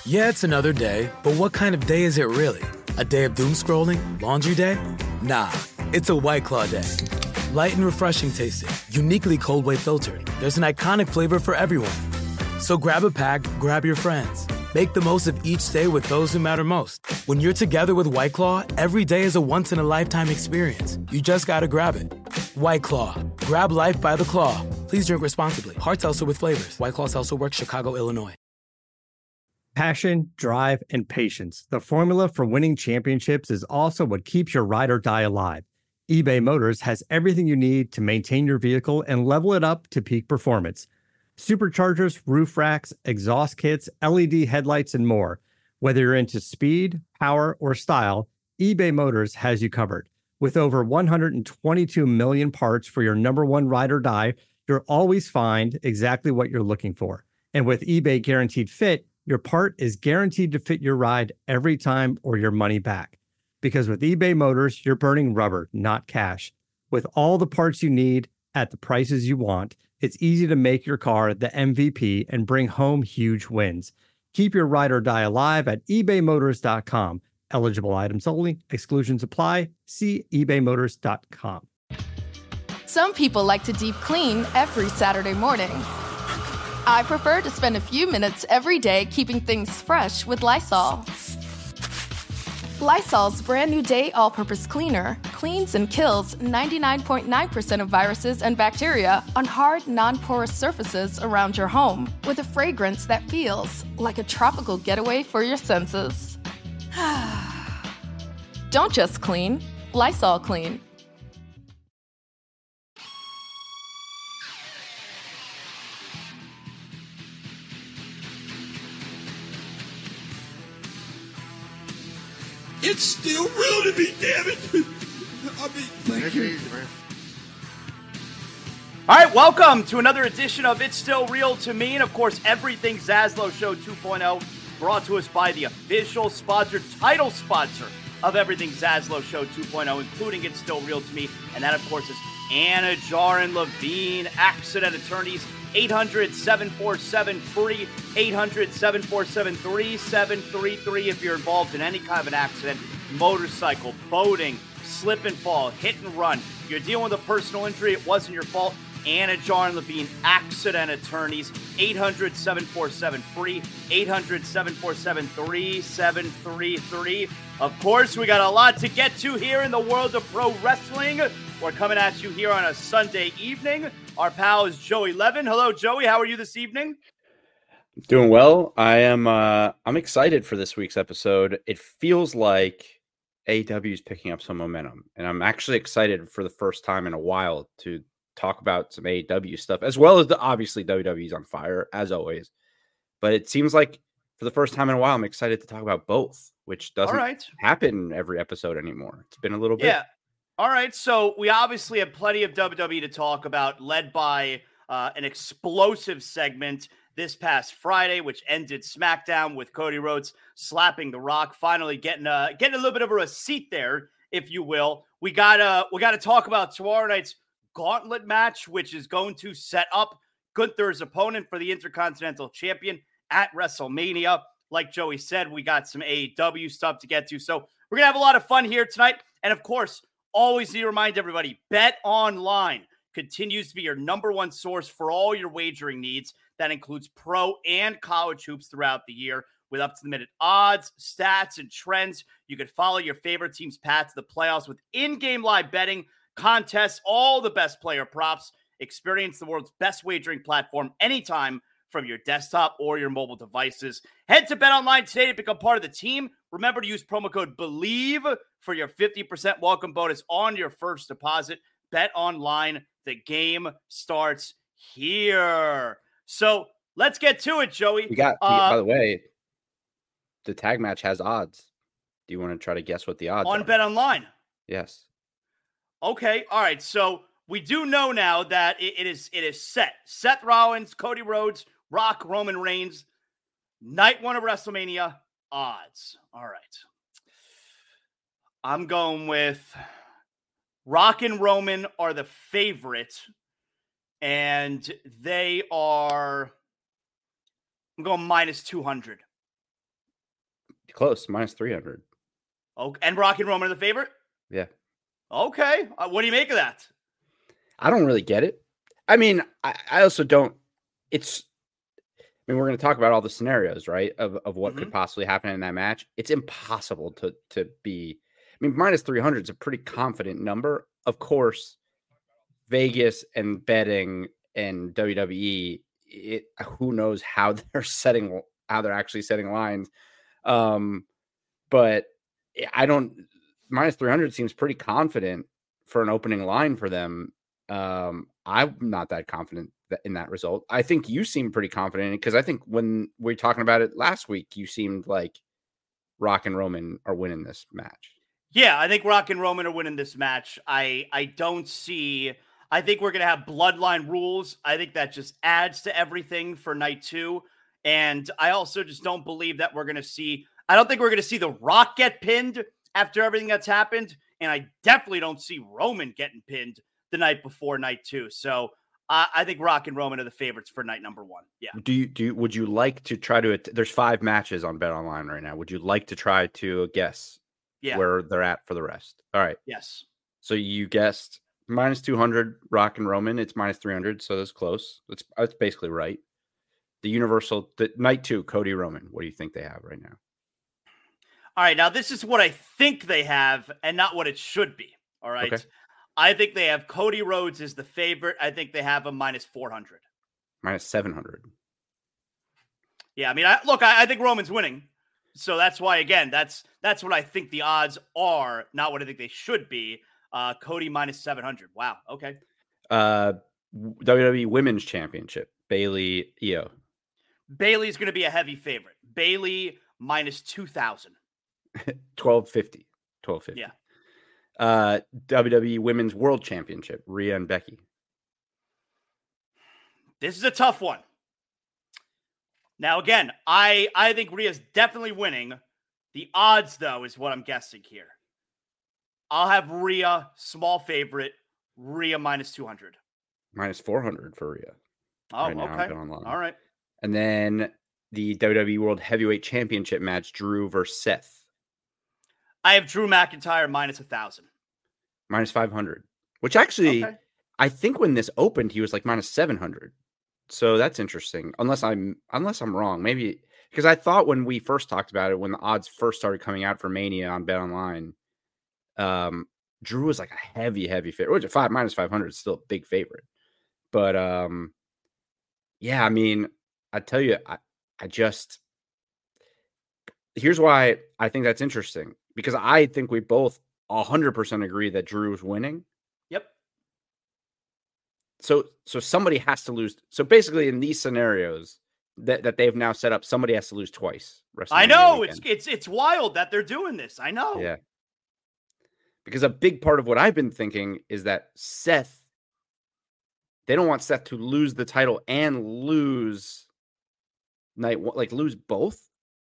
Yeah, it's another day, but what kind of day is it really? A day of doom scrolling? Laundry day? Nah, it's a White Claw day. Light and refreshing tasting, uniquely cold way filtered. There's an iconic flavor for everyone. So grab a pack, grab your friends. Make the most of each day with those who matter most. When you're together with White Claw, every day is a once-in-a-lifetime experience. You just gotta grab it. White Claw. Grab life by the claw. Please drink responsibly. Hard seltzer with flavors. White Claw Seltzer Works, Chicago, Illinois. Passion, drive, and patience. The formula for winning championships is also what keeps your ride or die alive. eBay Motors has everything you need to maintain your vehicle and level it up to peak performance. Superchargers, roof racks, exhaust kits, LED headlights, and more. Whether you're into speed, power, or style, eBay Motors has you covered. With over 122 million parts for your number one ride or die, you'll always find exactly what you're looking for. And with eBay Guaranteed Fit, your part is guaranteed to fit your ride every time or your money back. Because with eBay Motors, you're burning rubber, not cash. With all the parts you need at the prices you want, it's easy to make your car the MVP and bring home huge wins. Keep your ride or die alive at ebaymotors.com. Eligible items only. Exclusions apply. See ebaymotors.com. Some people like to deep clean every Saturday morning. I prefer to spend a few minutes every day keeping things fresh with Lysol. Lysol's brand new Day All-Purpose Cleaner cleans and kills 99.9% of viruses and bacteria on hard, non-porous surfaces around your home with a fragrance that feels like a tropical getaway for your senses. Don't just clean, Lysol clean. It's still real to me, damn it! Thank you. All right, welcome to another edition of It's Still Real to Me, and of course, everything Zaslow Show 2.0, brought to us by the official sponsor, title sponsor of Everything Zaslow Show 2.0, including It's Still Real to Me, and that, of course, is Anna Jarin Levine, Accident Attorneys, 800-747-FREE, 800-747-3733 if you're involved in any kind of an accident, motorcycle, boating, slip and fall, hit and run. You're dealing with a personal injury, it wasn't your fault. Anna Jarin Levine, Accident Attorneys, 800-747-FREE, 800-747-3733. Of course, we got a lot to get to here in the world of pro wrestling. We're coming at you here on a Sunday evening. Our pal is Joey Levin. Hello, Joey. How are you this evening? Doing well. I'm excited for this week's episode. It feels like AEW is picking up some momentum, and I'm actually excited for the first time in a while to talk about some AEW stuff, as well as obviously WWE's on fire, as always. But it seems like for the first time in a while, I'm excited to talk about both, which doesn't happen every episode anymore. It's been a little bit. Yeah. All right. So we obviously have plenty of WWE to talk about, led by an explosive segment this past Friday, which ended SmackDown with Cody Rhodes slapping The Rock, finally getting a little bit of a receipt there, if you will. We gotta talk about tomorrow night's gauntlet match, which is going to set up Gunther's opponent for the Intercontinental Champion at WrestleMania. Like Joey said, we got some AEW stuff to get to. So we're going to have a lot of fun here tonight. And of course, always need to remind everybody, Bet Online continues to be your number one source for all your wagering needs. That includes pro and college hoops throughout the year with up-to-the-minute odds, stats, and trends. You can follow your favorite team's path to the playoffs with in-game live betting, contests, all the best player props. Experience the world's best wagering platform anytime from your desktop or your mobile devices. Head to BetOnline today to become part of the team. Remember to use promo code BELIEVE for your 50% welcome bonus on your first deposit. BetOnline, the game starts here. So let's get to it, Joey. We got, by the way, the tag match has odds. Do you want to try to guess what the odds are? On BetOnline? Yes. Okay. All right. So we do know now that it is set. Seth Rollins, Cody Rhodes, Rock, Roman Reigns, night one of WrestleMania, odds. All right. I'm going with Rock and Roman are the favorite, and they are, I'm going minus 200. Close, minus 300. Oh, and Rock and Roman are the favorite? Yeah. Okay. What do you make of that? I don't really get it. I mean, I also don't. We're going to talk about all the scenarios, right? Of what could possibly happen in that match. It's impossible to be. I mean, minus 300 is a pretty confident number. Of course, Vegas and betting and WWE, who knows how they're actually setting lines. But minus 300 seems pretty confident for an opening line for them. I'm not that confident in that result. I think you seem pretty confident because I think when we were talking about it last week, you seemed like Rock and Roman are winning this match. Yeah, I think Rock and Roman are winning this match. I think we're going to have bloodline rules. I think that just adds to everything for night 2. And I also just don't believe that I don't think we're going to see The Rock get pinned after everything that's happened. And I definitely don't see Roman getting pinned the night before night 2. So I think Rock and Roman are the favorites for night number 1. Yeah. Would you like to try to, there's 5 matches on BetOnline right now. Would you like to try to guess where they're at for the rest? All right. Yes. So you guessed minus 200 Rock and Roman. It's minus 300. So that's close. That's basically right. The night 2, Cody Roman. What do you think they have right now? All right. Now this is what I think they have and not what it should be. All right. Okay. I think they have Cody Rhodes as the favorite. I think they have him minus 400. Minus 700. Yeah, I mean, I think Roman's winning. So that's why, again, that's what I think the odds are, not what I think they should be. Cody minus 700. Wow. Okay. WWE Women's Championship. Bayley, Io. Bayley's going to be a heavy favorite. Bayley minus 2,000. 1250. Yeah. WWE Women's World Championship, Rhea and Becky. This is a tough one. Now, again, I think Rhea's definitely winning. The odds, though, is what I'm guessing here. I'll have Rhea, small favorite, Rhea minus 200. Minus 400 for Rhea. Oh, right okay. All right. And then the WWE World Heavyweight Championship match, Drew versus Seth. I have Drew McIntyre minus 1,000. Minus 500. Which actually, I think when this opened, he was like minus 700. So that's interesting. Unless I'm wrong. Maybe because I thought when we first talked about it, when the odds first started coming out for Mania on BetOnline, Drew was like a heavy favorite. Which at minus 500 is still a big favorite. But yeah, I mean, I tell you, I just here's why I think that's interesting. Because I think we both 100% agree that Drew is winning. Yep. So somebody has to lose. So basically, in these scenarios that they've now set up, somebody has to lose twice. I know it's wild that they're doing this. I know. Yeah. Because a big part of what I've been thinking is that Seth, they don't want Seth to lose the title and lose night one, like lose both.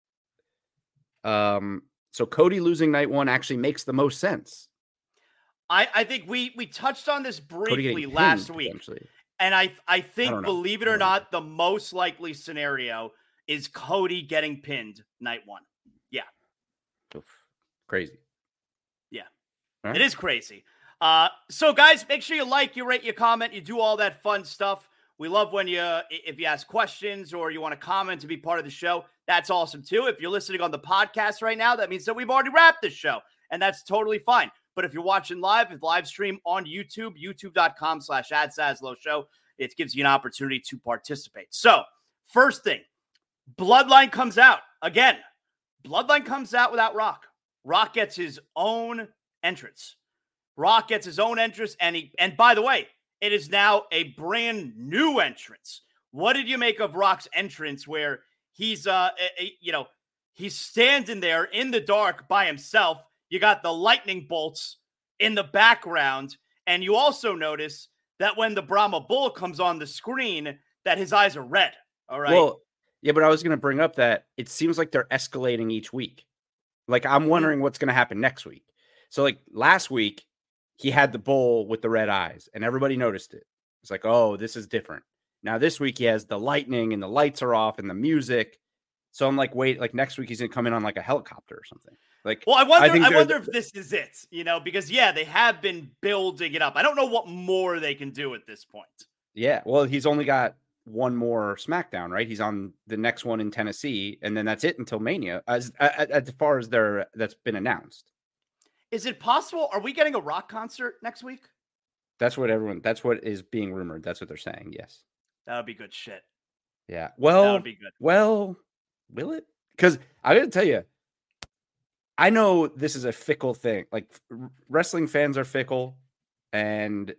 So Cody losing night 1 actually makes the most sense. I think we touched on this briefly last week. And I think, believe it or not, the most likely scenario is Cody getting pinned night 1. Yeah. Oof. Crazy. Yeah. Right. It is crazy. So guys, make sure you like, you rate, you comment, you do all that fun stuff. We love when if you ask questions or you want to comment to be part of the show. That's awesome too. If you're listening on the podcast right now, that means that we've already wrapped this show, and that's totally fine. But if you're watching live, if live stream on YouTube, youtube.com/@SazlowShow, it gives you an opportunity to participate. So first thing, Bloodline comes out again. Bloodline comes out without Rock. Rock gets his own entrance. And by the way, it is now a brand new entrance. What did you make of Rock's entrance where he's he's standing there in the dark by himself? You got the lightning bolts in the background, and you also notice that when the Brahma Bull comes on the screen, that his eyes are red. All right. Well, yeah, but I was going to bring up that it seems like they're escalating each week. Like I'm wondering what's going to happen next week. So like last week, he had the bull with the red eyes, and everybody noticed it. It's like, oh, this is different. Now this week he has the lightning, and the lights are off, and the music. So I'm like, wait, like next week he's gonna come in on like a helicopter or something. Like, well, I wonder if this is it, because they have been building it up. I don't know what more they can do at this point. Yeah, well, he's only got one more SmackDown, right? He's on the next one in Tennessee, and then that's it until Mania, as far as that's been announced. Is it possible? Are we getting a Rock concert next week? That's what is being rumored. That's what they're saying. Yes, that would be good shit. Yeah, well, that would be good. Well, will it? Because I got to tell you, I know this is a fickle thing. Like wrestling fans are fickle, and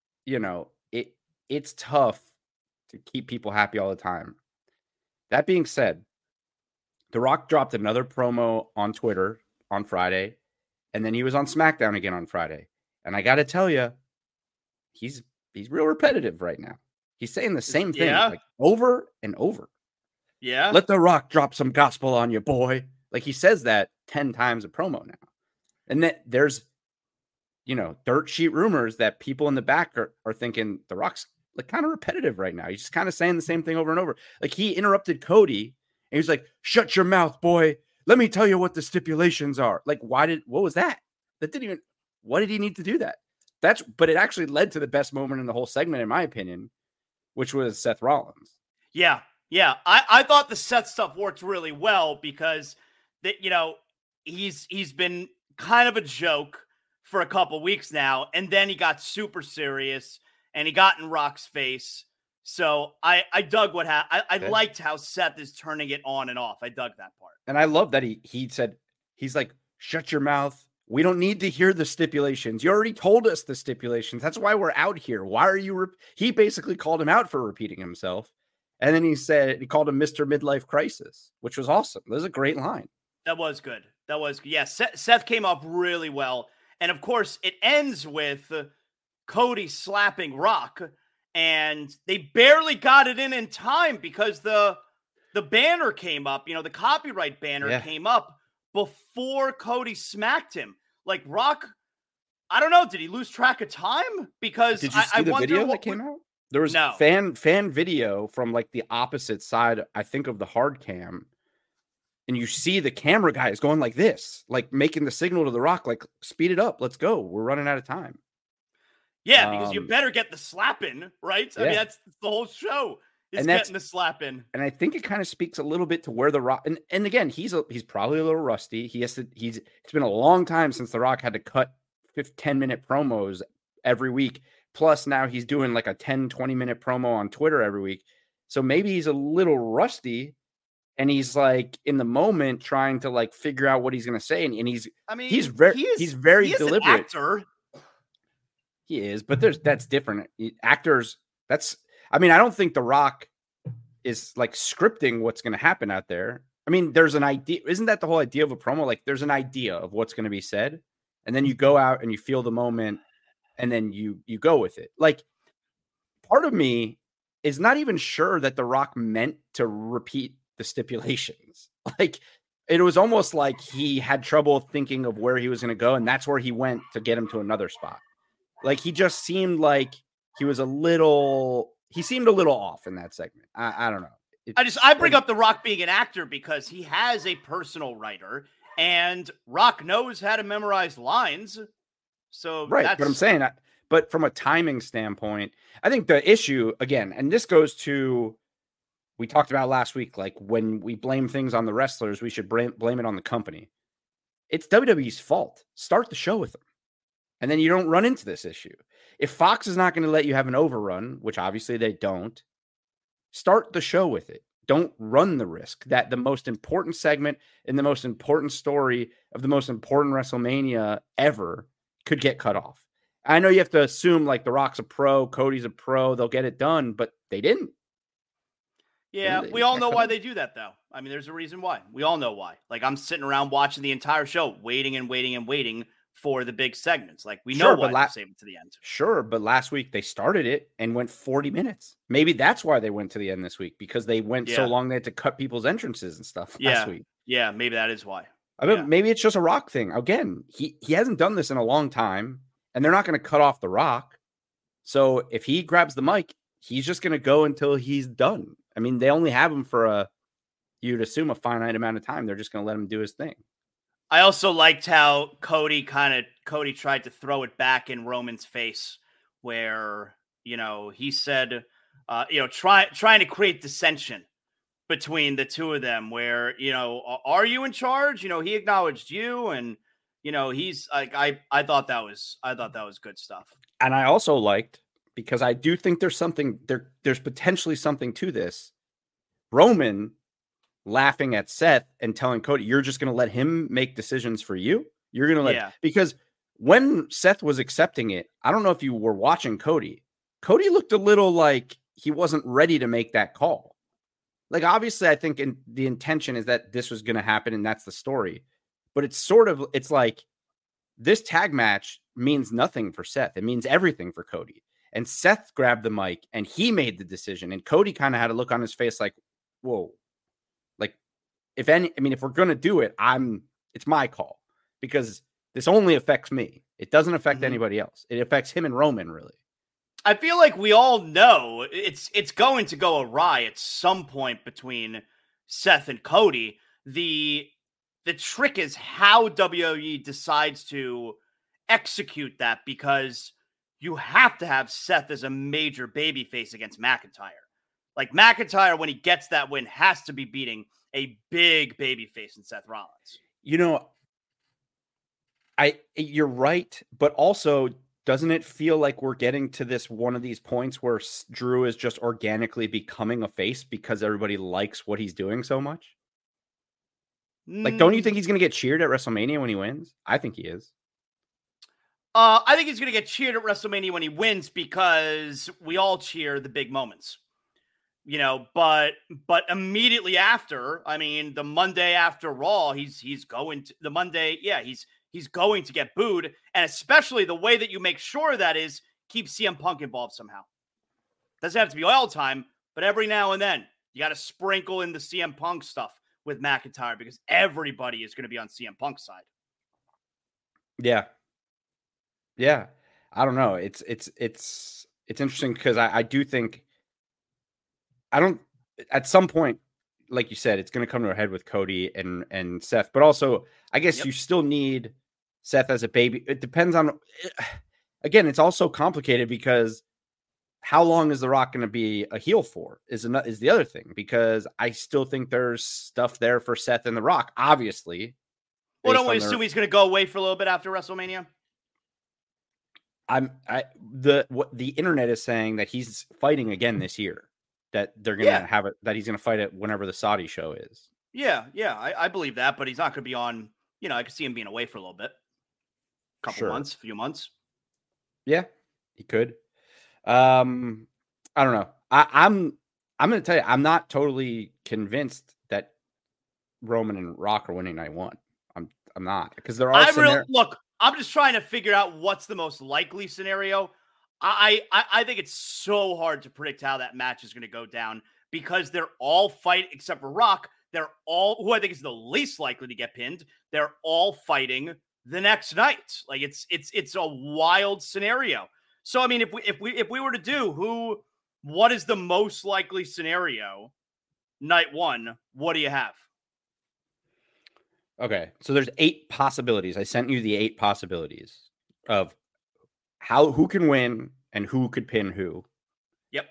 it's tough to keep people happy all the time. That being said, The Rock dropped another promo on Twitter on Friday, and then he was on SmackDown again on Friday. And I got to tell you, he's real repetitive right now. He's saying the same thing like over and over. Yeah. Let The Rock drop some gospel on you, boy. Like he says that 10 times a promo now. And that there's, dirt sheet rumors that people in the back are thinking The Rock's like kind of repetitive right now. He's just kind of saying the same thing over and over. Like he interrupted Cody and he was like, shut your mouth, boy. Let me tell you what the stipulations are. Like, what was that? Why did he need to do that? But it actually led to the best moment in the whole segment, in my opinion, which was Seth Rollins. Yeah. Yeah. I thought the Seth stuff worked really well because he's been kind of a joke for a couple weeks now. And then he got super serious and he got in Rock's face. So I dug what happened. I liked how Seth is turning it on and off. I dug that part. And I love that he said, he's like, shut your mouth. We don't need to hear the stipulations. You already told us the stipulations. That's why we're out here. Why are you? He basically called him out for repeating himself. And then he called him Mr. Midlife Crisis, which was awesome. That was a great line. That was good. Yeah. Seth came up really well. And of course it ends with Cody slapping Rock, and they barely got it in time because the banner came up, the copyright banner came up before Cody smacked him. Like Rock, I don't know, did he lose track of time? Because did you see the video that came out? There was fan video from like the opposite side, I think, of the hard cam. And you see the camera guy is going like this, like making the signal to The Rock, like speed it up. Let's go. We're running out of time. Yeah, because you better get the slap in, right? I mean, that's the whole show is getting the slap in. And I think it kind of speaks a little bit to where The Rock, and again, he's probably a little rusty. It's been a long time since The Rock had to cut 10-minute promos every week. Plus now he's doing like a 10, 20-minute promo on Twitter every week. So maybe he's a little rusty and he's like in the moment trying to like figure out what he's going to say. And he's very deliberate. An actor. He is, but that's different. Actors, I don't think The Rock is like scripting what's going to happen out there. I mean, there's an idea. Isn't that the whole idea of a promo? Like there's an idea of what's going to be said. And then you go out and you feel the moment and then you go with it. Like part of me is not even sure that The Rock meant to repeat the stipulations. Like it was almost like he had trouble thinking of where he was going to go. And that's where he went to get him to another spot. Like he just seemed like he seemed a little off in that segment. I don't know. I bring up The Rock being an actor because he has a personal writer and Rock knows how to memorize lines. So right. But I'm saying but from a timing standpoint, I think the issue again, and this goes to, we talked about last week, like when we blame things on the wrestlers, we should blame it on the company. It's WWE's fault. Start the show with them. And then you don't run into this issue. If Fox is not going to let you have an overrun, which obviously they don't, start the show with it. Don't run the risk that the most important segment in the most important story of the most important WrestleMania ever could get cut off. I know you have to assume like The Rock's a pro, Cody's a pro, they'll get it done, but they didn't. Yeah, we all know why they do that, though. I mean, there's a reason why. We all know why. Like, I'm sitting around watching the entire show, waiting and waiting and waiting for the big segments. Like, we know why they save it to the end. Sure, but last week they started it and went 40 minutes. Maybe that's why they went to the end this week, because they went so long they had to cut people's entrances and stuff last week. Yeah, maybe that is why. I mean, maybe it's just a Rock thing. Again, he hasn't done this in a long time, and they're not going to cut off The Rock. So if he grabs the mic, he's just going to go until he's done. I mean, they only have him for you'd assume a finite amount of time. They're just going to let him do his thing. I also liked how Cody tried to throw it back in Roman's face where, he said, trying to create dissension between the two of them where, are you in charge? He acknowledged you and, he's like, I thought that was good stuff. And I also liked, because I do think there's potentially something to this. Roman laughing at Seth and telling Cody, you're just going to let him make decisions for you. You're going to let, because when Seth was accepting it, I don't know if you were watching Cody. Cody looked a little like he wasn't ready to make that call. Like, obviously, I think the intention is that this was going to happen and that's the story. But it's like this tag match means nothing for Seth. It means everything for Cody. And Seth grabbed the mic and he made the decision. And Cody kind of had a look on his face like, whoa. Like, if we're going to do it, it's my call because this only affects me. It doesn't affect anybody else. It affects him and Roman, really. I feel like we all know it's going to go awry at some point between Seth and Cody. The trick is how WWE decides to execute that, because you have to have Seth as a major babyface against McIntyre. Like, McIntyre, when he gets that win, has to be beating a big babyface in Seth Rollins. You're right, but also, doesn't it feel like we're getting to this one of these points where Drew is just organically becoming a face because everybody likes what he's doing so much? Like, don't you think he's going to get cheered at WrestleMania when he wins? I think he is. I think he's going to get cheered at WrestleMania when he wins because we all cheer the big moments. But immediately after, the Monday after Raw, he's going to the Monday. Yeah, he's going to get booed. And especially the way that you make sure that is keep CM Punk involved somehow. Doesn't have to be all the time, but every now and then you got to sprinkle in the CM Punk stuff with McIntyre because everybody is going to be on CM Punk's side. Yeah. Yeah. I don't know. It's interesting because I do think at some point, like you said, it's going to come to a head with Cody and Seth, but also I guess you still need Seth as a baby. It depends on, again, it's also complicated because how long is The Rock going to be a heel for is the other thing, because I still think there's stuff there for Seth and The Rock, obviously. Well, don't we assume he's going to go away for a little bit after WrestleMania? The internet is saying that he's fighting again this year. That they're going to have it, that he's going to fight it whenever the Saudi show is. Yeah. I believe that, but he's not going to be on, I could see him being away for a little bit. Few months. Yeah, he could. I don't know. I'm going to tell you, I'm not totally convinced that Roman and Rock are winning night one. I'm not, because there are look, I'm just trying to figure out what's the most likely scenario. I think it's so hard to predict how that match is going to go down because they're all fighting, except for Rock. They're all, who I think is the least likely to get pinned. They're all fighting the next night. Like it's a wild scenario. So if we were to do what is the most likely scenario night one? What do you have? Okay, so there's 8 possibilities. I sent you the 8 possibilities of who can win and who could pin who. Yep.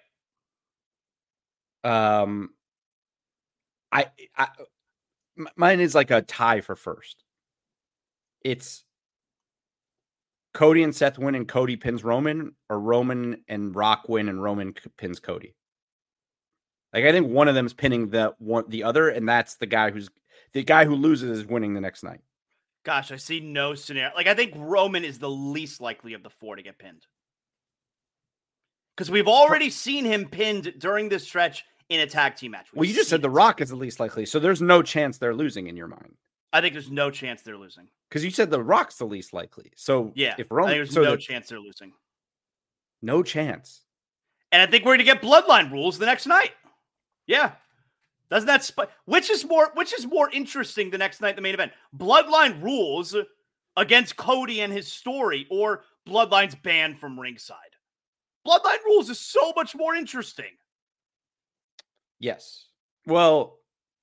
Mine is like a tie for first. It's Cody and Seth win and Cody pins Roman, or Roman and Rock win and Roman pins Cody. Like, I think one of them is pinning the other, and that's the guy who loses is winning the next night. Gosh, I see no scenario. Like, I think Roman is the least likely of the 4 to get pinned. Because we've already seen him pinned during this stretch in a tag team match. Well, you just said The Rock is the least likely, so there's no chance they're losing in your mind. I think there's no chance they're losing. Because you said The Rock's the least likely. So yeah, if Roman, I think there's no chance they're losing. No chance. And I think we're going to get Bloodline rules the next night. Yeah. Doesn't that which is more interesting the next night, the main event? Bloodline rules against Cody and his story, or Bloodline's banned from ringside? Bloodline rules is so much more interesting. Yes. Well,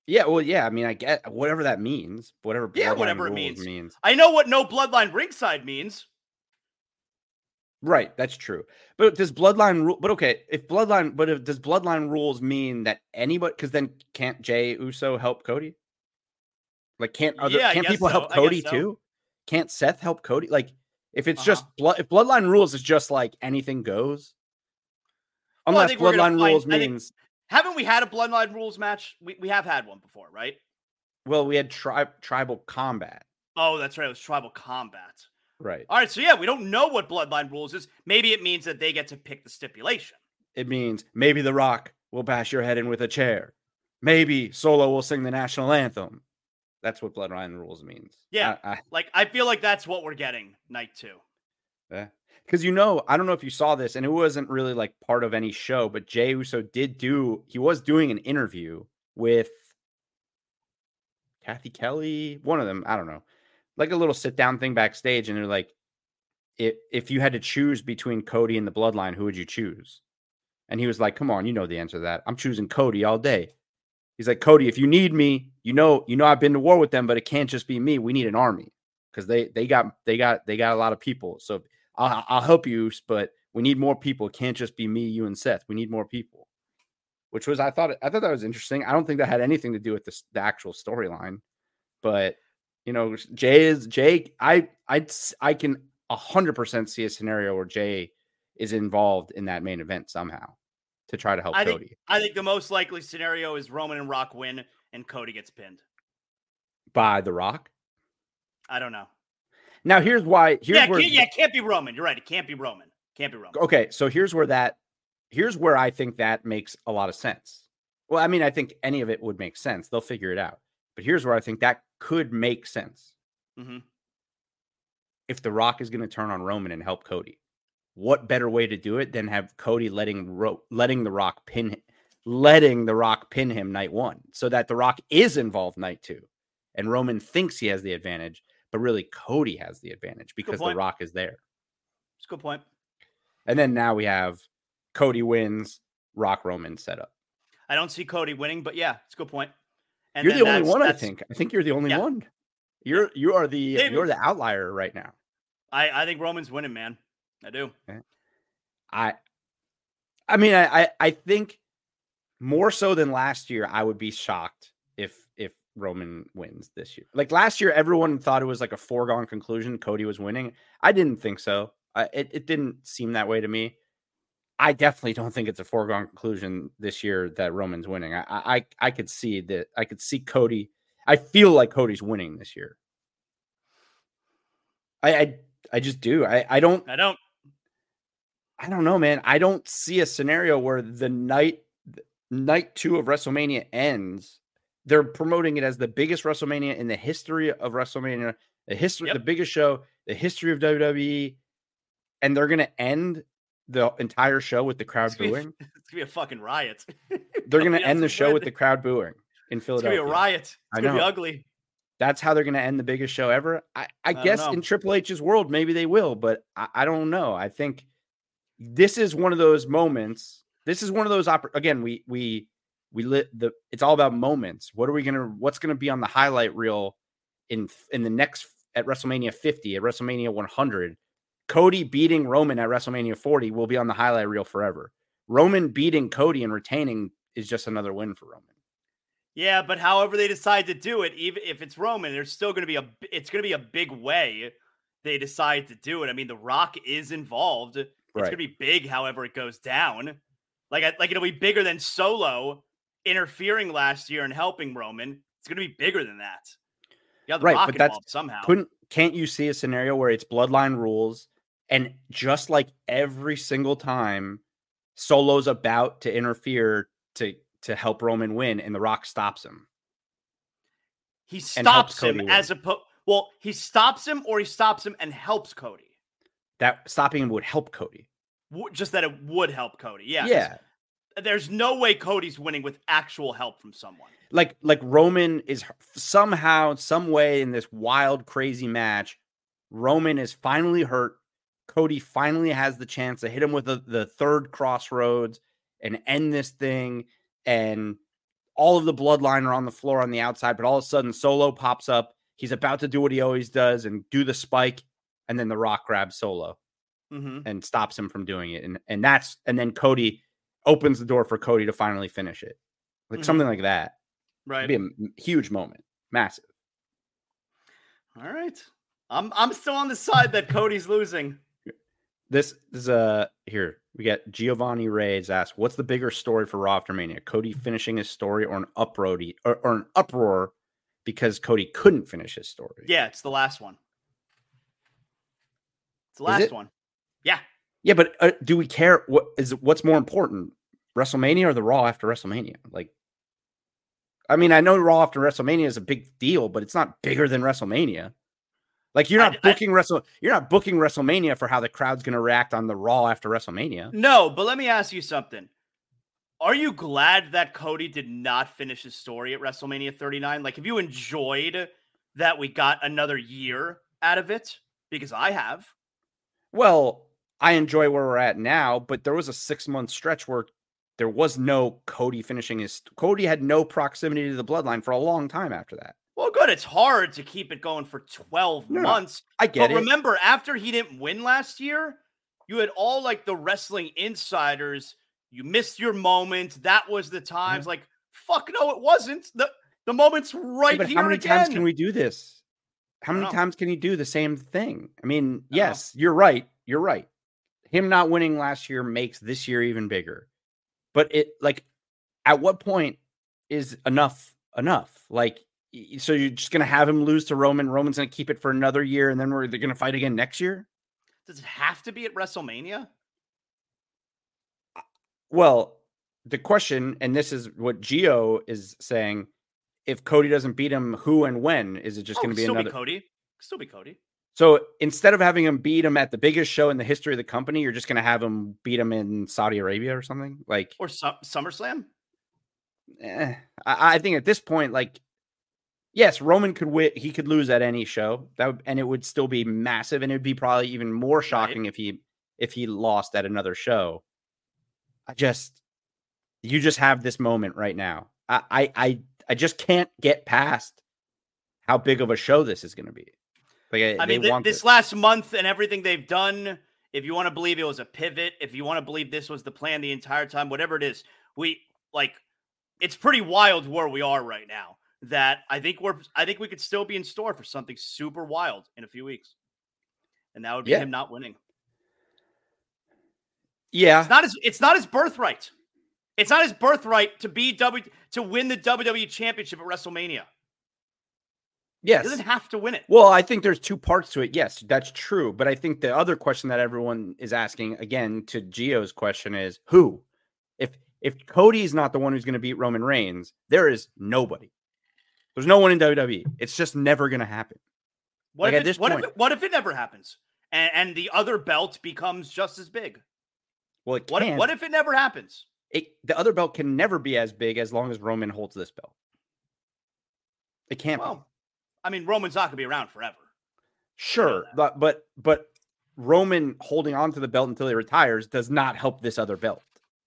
Yeah, well, yeah. I mean, I get whatever that means. Whatever whatever it rules means. I know what no bloodline ringside means. Right, that's true. But does bloodline rule? But okay, if does bloodline rules mean that anybody? Because then can't Jey Uso help Cody? Like, can't people help Cody too? Can't Seth help Cody? Like, if it's just if bloodline rules is just like anything goes, unless bloodline rules means. Haven't we had a bloodline rules match? We have had one before, right? Well, we had tribal combat. Oh, that's right. It was tribal combat. Right. All right. So, yeah, we don't know what bloodline rules is. Maybe it means that they get to pick the stipulation. It means maybe The Rock will bash your head in with a chair. Maybe Solo will sing the national anthem. That's what bloodline rules means. Yeah. I feel like that's what we're getting night 2. Yeah. Because, I don't know if you saw this, and it wasn't really like part of any show, but Jey Uso he was doing an interview with Kathy Kelly, one of them. I don't know. Like a little sit down thing backstage, and they're like, if you had to choose between Cody and the bloodline, who would you choose? And he was like, come on, you know the answer to that. I'm choosing Cody all day. He's like, Cody, if you need me, I've been to war with them, but it can't just be me. We need an army because they got a lot of people. So I'll help you, but we need more people. It can't just be me, you, and Seth. We need more people. Which was I thought that was interesting. I don't think that had anything to do with the actual storyline, but Jey. I can 100% see a scenario where Jey is involved in that main event somehow to try to help Cody. I think the most likely scenario is Roman and Rock win and Cody gets pinned by The Rock. I don't know. Now here's why. It can't be Roman. You're right. It can't be Roman. Okay, so here's where I think that makes a lot of sense. Well, I mean, I think any of it would make sense. They'll figure it out. But here's where I think that could make sense. Mm-hmm. If The Rock is going to turn on Roman and help Cody, what better way to do it than have Cody letting The Rock pin him night 1, so that The Rock is involved night 2, and Roman thinks he has the advantage, but really Cody has the advantage because The Rock is there. That's a good point. And then now we have Cody wins, Rock Roman setup. I don't see Cody winning, but yeah, it's a good point. And you're the only one, I think. I think you're the only one. You are you're the outlier right now. I think Roman's winning, man. I do. Okay. I think more so than last year, I would be shocked if Roman wins this year. Like last year, everyone thought it was like a foregone conclusion. Cody was winning. I didn't think so. It didn't seem that way to me. I definitely don't think it's a foregone conclusion this year that Roman's winning. I could see that. I could see Cody. I feel like Cody's winning this year. I just do. I don't know, man. I don't see a scenario where the night 2 of WrestleMania ends. They're promoting it as the biggest WrestleMania in the history of WrestleMania, the biggest show, the history of WWE, and they're going to end the entire show with the crowd booing. It's going to be a fucking riot. They're going to end the show with the crowd booing in Philadelphia. It's going to be a riot. It's going to be ugly. That's how they're going to end the biggest show ever. I guess in Triple H's world, maybe they will, but I don't know. I think this is one of those moments. This is one of those again, we lit it's all about moments. What's going to be on the highlight reel in the next at WrestleMania 50, at WrestleMania 100? Cody beating Roman at WrestleMania 40 will be on the highlight reel forever. Roman beating Cody and retaining is just another win for Roman. Yeah, but however they decide to do it, even if it's Roman, there's still going to be it's going to be a big way they decide to do it. I mean, The Rock is involved. It's going to be big, however it goes down. Like it'll be bigger than Solo interfering last year and helping Roman. It's going to be bigger than that. You have The Rock involved somehow. Can't you see a scenario where it's bloodline rules, and just like every single time Solo's about to interfere to help Roman win, and The Rock stops him? He stops him he stops him, or he stops him and helps Cody. That stopping him would help Cody. Just that it would help Cody. Yeah. Yeah. There's no way Cody's winning with actual help from someone. Like Roman is somehow, some way in this wild, crazy match, Roman is finally hurt. Cody finally has the chance to hit him with the third crossroads and end this thing. And all of the bloodline are on the floor on the outside, but all of a sudden Solo pops up. He's about to do what he always does and do the spike, and then The Rock grabs Solo and stops him from doing it. And then Cody opens the door for Cody to finally finish it. Like something like that. Right. It'd be a huge moment. Massive. All right. I'm still on the side that Cody's losing. This is here. We got Giovanni Reyes asked, what's the bigger story for Raw after Mania? Cody finishing his story or an uproar because Cody couldn't finish his story? Yeah, it's the last one. It's the last one. Yeah. Yeah, but do we care? What's more important, WrestleMania or the Raw after WrestleMania? Like, I mean, I know Raw after WrestleMania is a big deal, but it's not bigger than WrestleMania. Like, you're not booking WrestleMania for how the crowd's going to react on the Raw after WrestleMania. No, but let me ask you something. Are you glad that Cody did not finish his story at WrestleMania 39? Like, have you enjoyed that we got another year out of it? Because I have. Well, I enjoy where we're at now, but there was a 6-month stretch where there was no Cody finishing his... Cody had no proximity to the bloodline for a long time after that. Well, good. It's hard to keep it going for 12 months. I get it. But remember, after he didn't win last year, you had all like the wrestling insiders. You missed your moment. That was the times. Like, fuck no, it wasn't. The moment's right here again. How many times can we do this? How many times can you do the same thing? I mean, yes, you're right. You're right. Him not winning last year makes this year even bigger. But at what point is enough? Like, so you're just going to have him lose to Roman. Roman's going to keep it for another year, and then they're going to fight again next year? Does it have to be at WrestleMania? Well, the question, and this is what Gio is saying, if Cody doesn't beat him, who and when? Is it just going to be another? Still be Cody. So instead of having him beat him at the biggest show in the history of the company, you're just going to have him beat him in Saudi Arabia or something? Or SummerSlam? I think at this point, like, yes, Roman could win. He could lose at any show, and it would still be massive, and it would be probably even more shocking if he lost at another show. You just have this moment right now. I just can't get past how big of a show this is going to be. Like, this last month and everything they've done, if you want to believe it was a pivot, if you want to believe this was the plan the entire time, whatever it is, it's pretty wild where we are right now. That I think we could still be in store for something super wild in a few weeks. And that would be him not winning. Yeah. It's not his birthright. It's not his birthright to win the WWE Championship at WrestleMania. Yes. He doesn't have to win it. Well, I think there's two parts to it. Yes, that's true. But I think the other question that everyone is asking, again, to Gio's question, is who? If Cody's not the one who's going to beat Roman Reigns, there is nobody. There's no one in WWE. It's just never going to happen. What if it never happens? And the other belt becomes just as big? Well, it can't. What if it never happens? The other belt can never be as big as long as Roman holds this belt. It can't be. I mean, Roman's not going to be around forever. Sure, but Roman holding on to the belt until he retires does not help this other belt.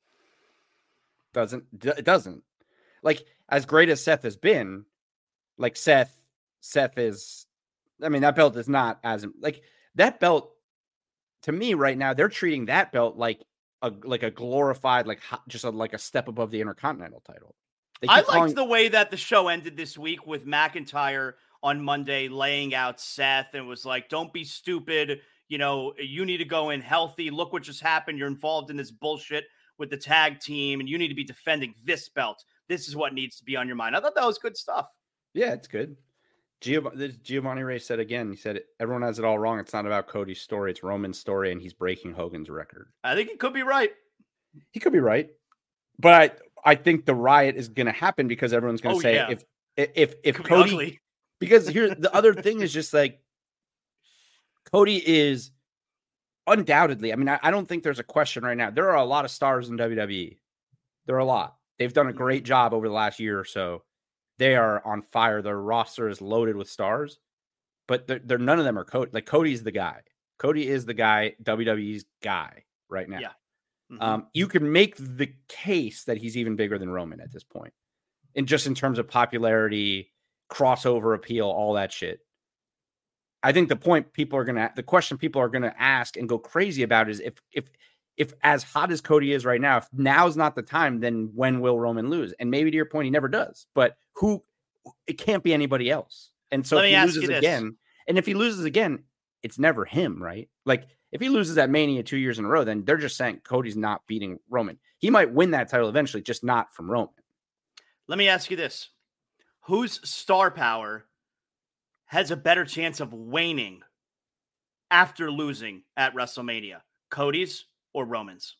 It doesn't. Like, as great as Seth has been, like Seth is, I mean, that belt is not as, like, that belt, to me right now, they're treating that belt like a glorified, just a step above the Intercontinental title. I liked the way that the show ended this week with McIntyre on Monday laying out Seth and was like, don't be stupid. You know, you need to go in healthy. Look what just happened. You're involved in this bullshit with the tag team and you need to be defending this belt. This is what needs to be on your mind. I thought that was good stuff. Yeah, it's good. Giovanni Reyes said again, he said, everyone has it all wrong. It's not about Cody's story. It's Roman's story, and he's breaking Hogan's record. I think he could be right. He could be right. But I think the riot is going to happen because everyone's going to say, if Cody, because here's the other thing is just like, Cody is undoubtedly, I mean, I don't think there's a question right now. There are a lot of stars in WWE. There are a lot. They've done a great job over the last year or so. They are on fire. Their roster is loaded with stars, but they're none of them are Cody. Like, Cody's the guy. Cody is the guy, WWE's guy right now. Yeah. Mm-hmm. You can make the case that he's even bigger than Roman at this point. in terms of popularity, crossover appeal, all that shit. I think the question people are gonna ask and go crazy about is if as hot as Cody is right now, if now's not the time, then when will Roman lose? And maybe to your point, he never does. But it can't be anybody else. And so if he loses again, and if he loses again, it's never him, right? Like if he loses at Mania 2 years in a row, then they're just saying Cody's not beating Roman. He might win that title eventually, just not from Roman. Let me ask you this. Whose star power has a better chance of waning after losing at WrestleMania? Cody's or Roman's?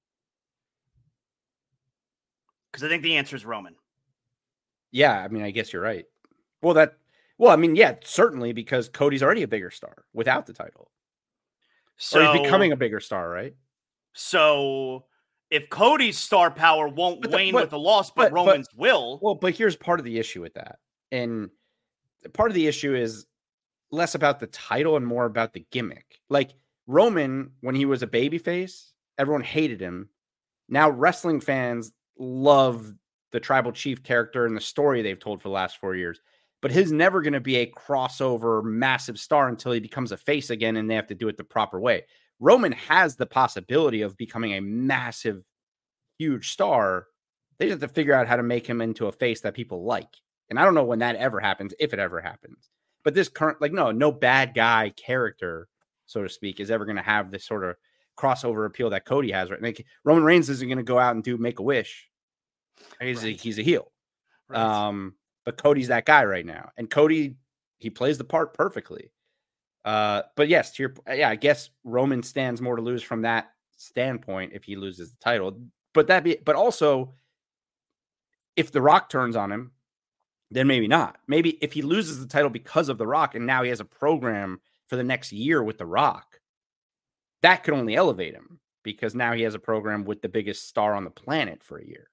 Because I think the answer is Roman. Yeah, I mean, I guess you're right. Yeah, certainly because Cody's already a bigger star without the title. So he's becoming a bigger star, right? So if Cody's star power won't wane with the loss, but Roman's will. Well, but here's part of the issue with that. And part of the issue is less about the title and more about the gimmick. Like Roman, when he was a babyface, everyone hated him. Now wrestling fans love the tribal chief character and the story they've told for the last 4 years. But he's never going to be a crossover massive star until he becomes a face again, and they have to do it the proper way. Roman has the possibility of becoming a massive, huge star. They just have to figure out how to make him into a face that people like. And I don't know when that ever happens, if it ever happens. But this current, no bad guy character, so to speak, is ever going to have this sort of crossover appeal that Cody has. Right? Like, Roman Reigns isn't going to go out and do Make-A-Wish. He's a heel. Right. But Cody's that guy right now. And Cody, he plays the part perfectly. But yes, I guess Roman stands more to lose from that standpoint if he loses the title. But also, if The Rock turns on him, then maybe not. Maybe if he loses the title because of The Rock and now he has a program for the next year with The Rock, that could only elevate him because now he has a program with the biggest star on the planet for a year.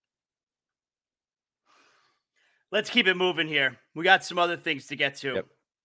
Let's keep it moving here. We got some other things to get to. Yep.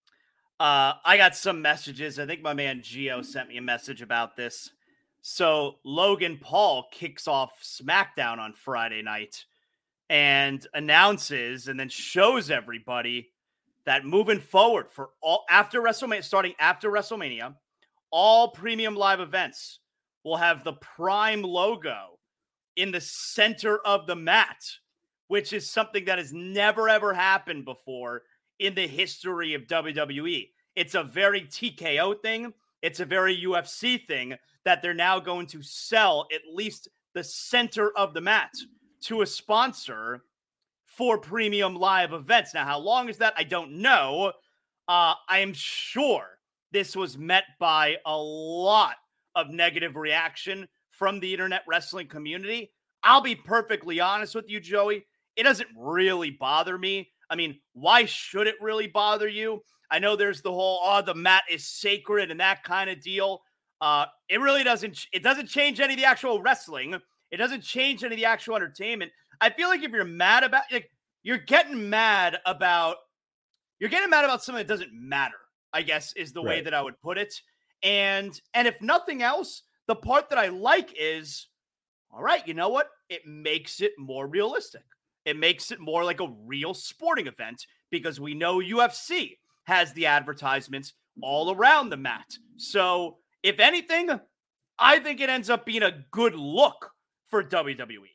I got some messages. I think my man Gio sent me a message about this. So Logan Paul kicks off SmackDown on Friday night and announces and then shows everybody that moving forward for starting after WrestleMania, all premium live events will have the Prime logo in the center of the mat, which is something that has never, ever happened before in the history of WWE. It's a very TKO thing. It's a very UFC thing that they're now going to sell at least the center of the mat to a sponsor for premium live events. Now, how long is that? I don't know. I am sure this was met by a lot of negative reaction from the internet wrestling community. I'll be perfectly honest with you, Joey. It doesn't really bother me. I mean, why should it really bother you? I know there's the whole, the mat is sacred and that kind of deal. It really doesn't change any of the actual wrestling. It doesn't change any of the actual entertainment. I feel like if you're mad about, you're getting mad about something that doesn't matter, I guess is the way that I would put it. And if nothing else, the part that I like is, all right, you know what? It makes it more realistic. It makes it more like a real sporting event because we know UFC has the advertisements all around the mat. So if anything, I think it ends up being a good look for WWE.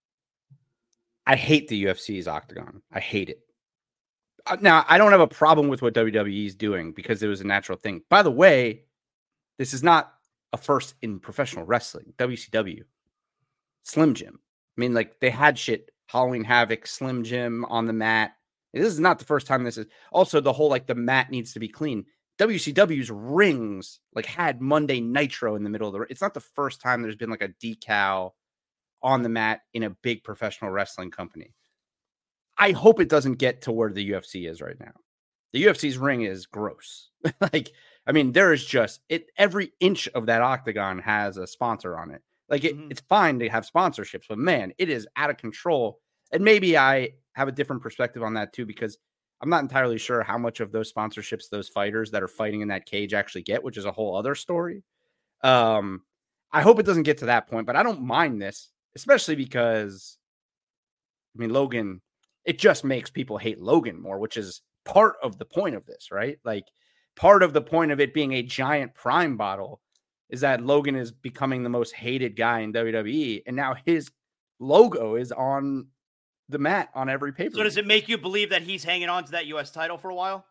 I hate the UFC's Octagon. I hate it. Now, I don't have a problem with what WWE is doing because it was a natural thing. By the way, this is not a first in professional wrestling. WCW, Slim Jim. I mean, they had shit. Halloween Havoc, Slim Jim on the mat. This is not the first time this is. Also, the whole, the mat needs to be clean. WCW's rings, had Monday Nitro in the middle of the ring. It's not the first time there's been, a decal on the mat in a big professional wrestling company. I hope it doesn't get to where the UFC is right now. The UFC's ring is gross. There is just every inch of that octagon has a sponsor on it. It's fine to have sponsorships, but man, it is out of control. And maybe I have a different perspective on that too, because I'm not entirely sure how much of those sponsorships those fighters that are fighting in that cage actually get, which is a whole other story. I hope it doesn't get to that point, but I don't mind this, especially because, Logan, It just makes people hate Logan more, which is part of the point of this, right? Like part of the point of it being a giant Prime bottle is that Logan is becoming the most hated guy in WWE. And now his logo is on the mat on every pay-per-view. So does it make you believe that he's hanging on to that U.S. title for a while?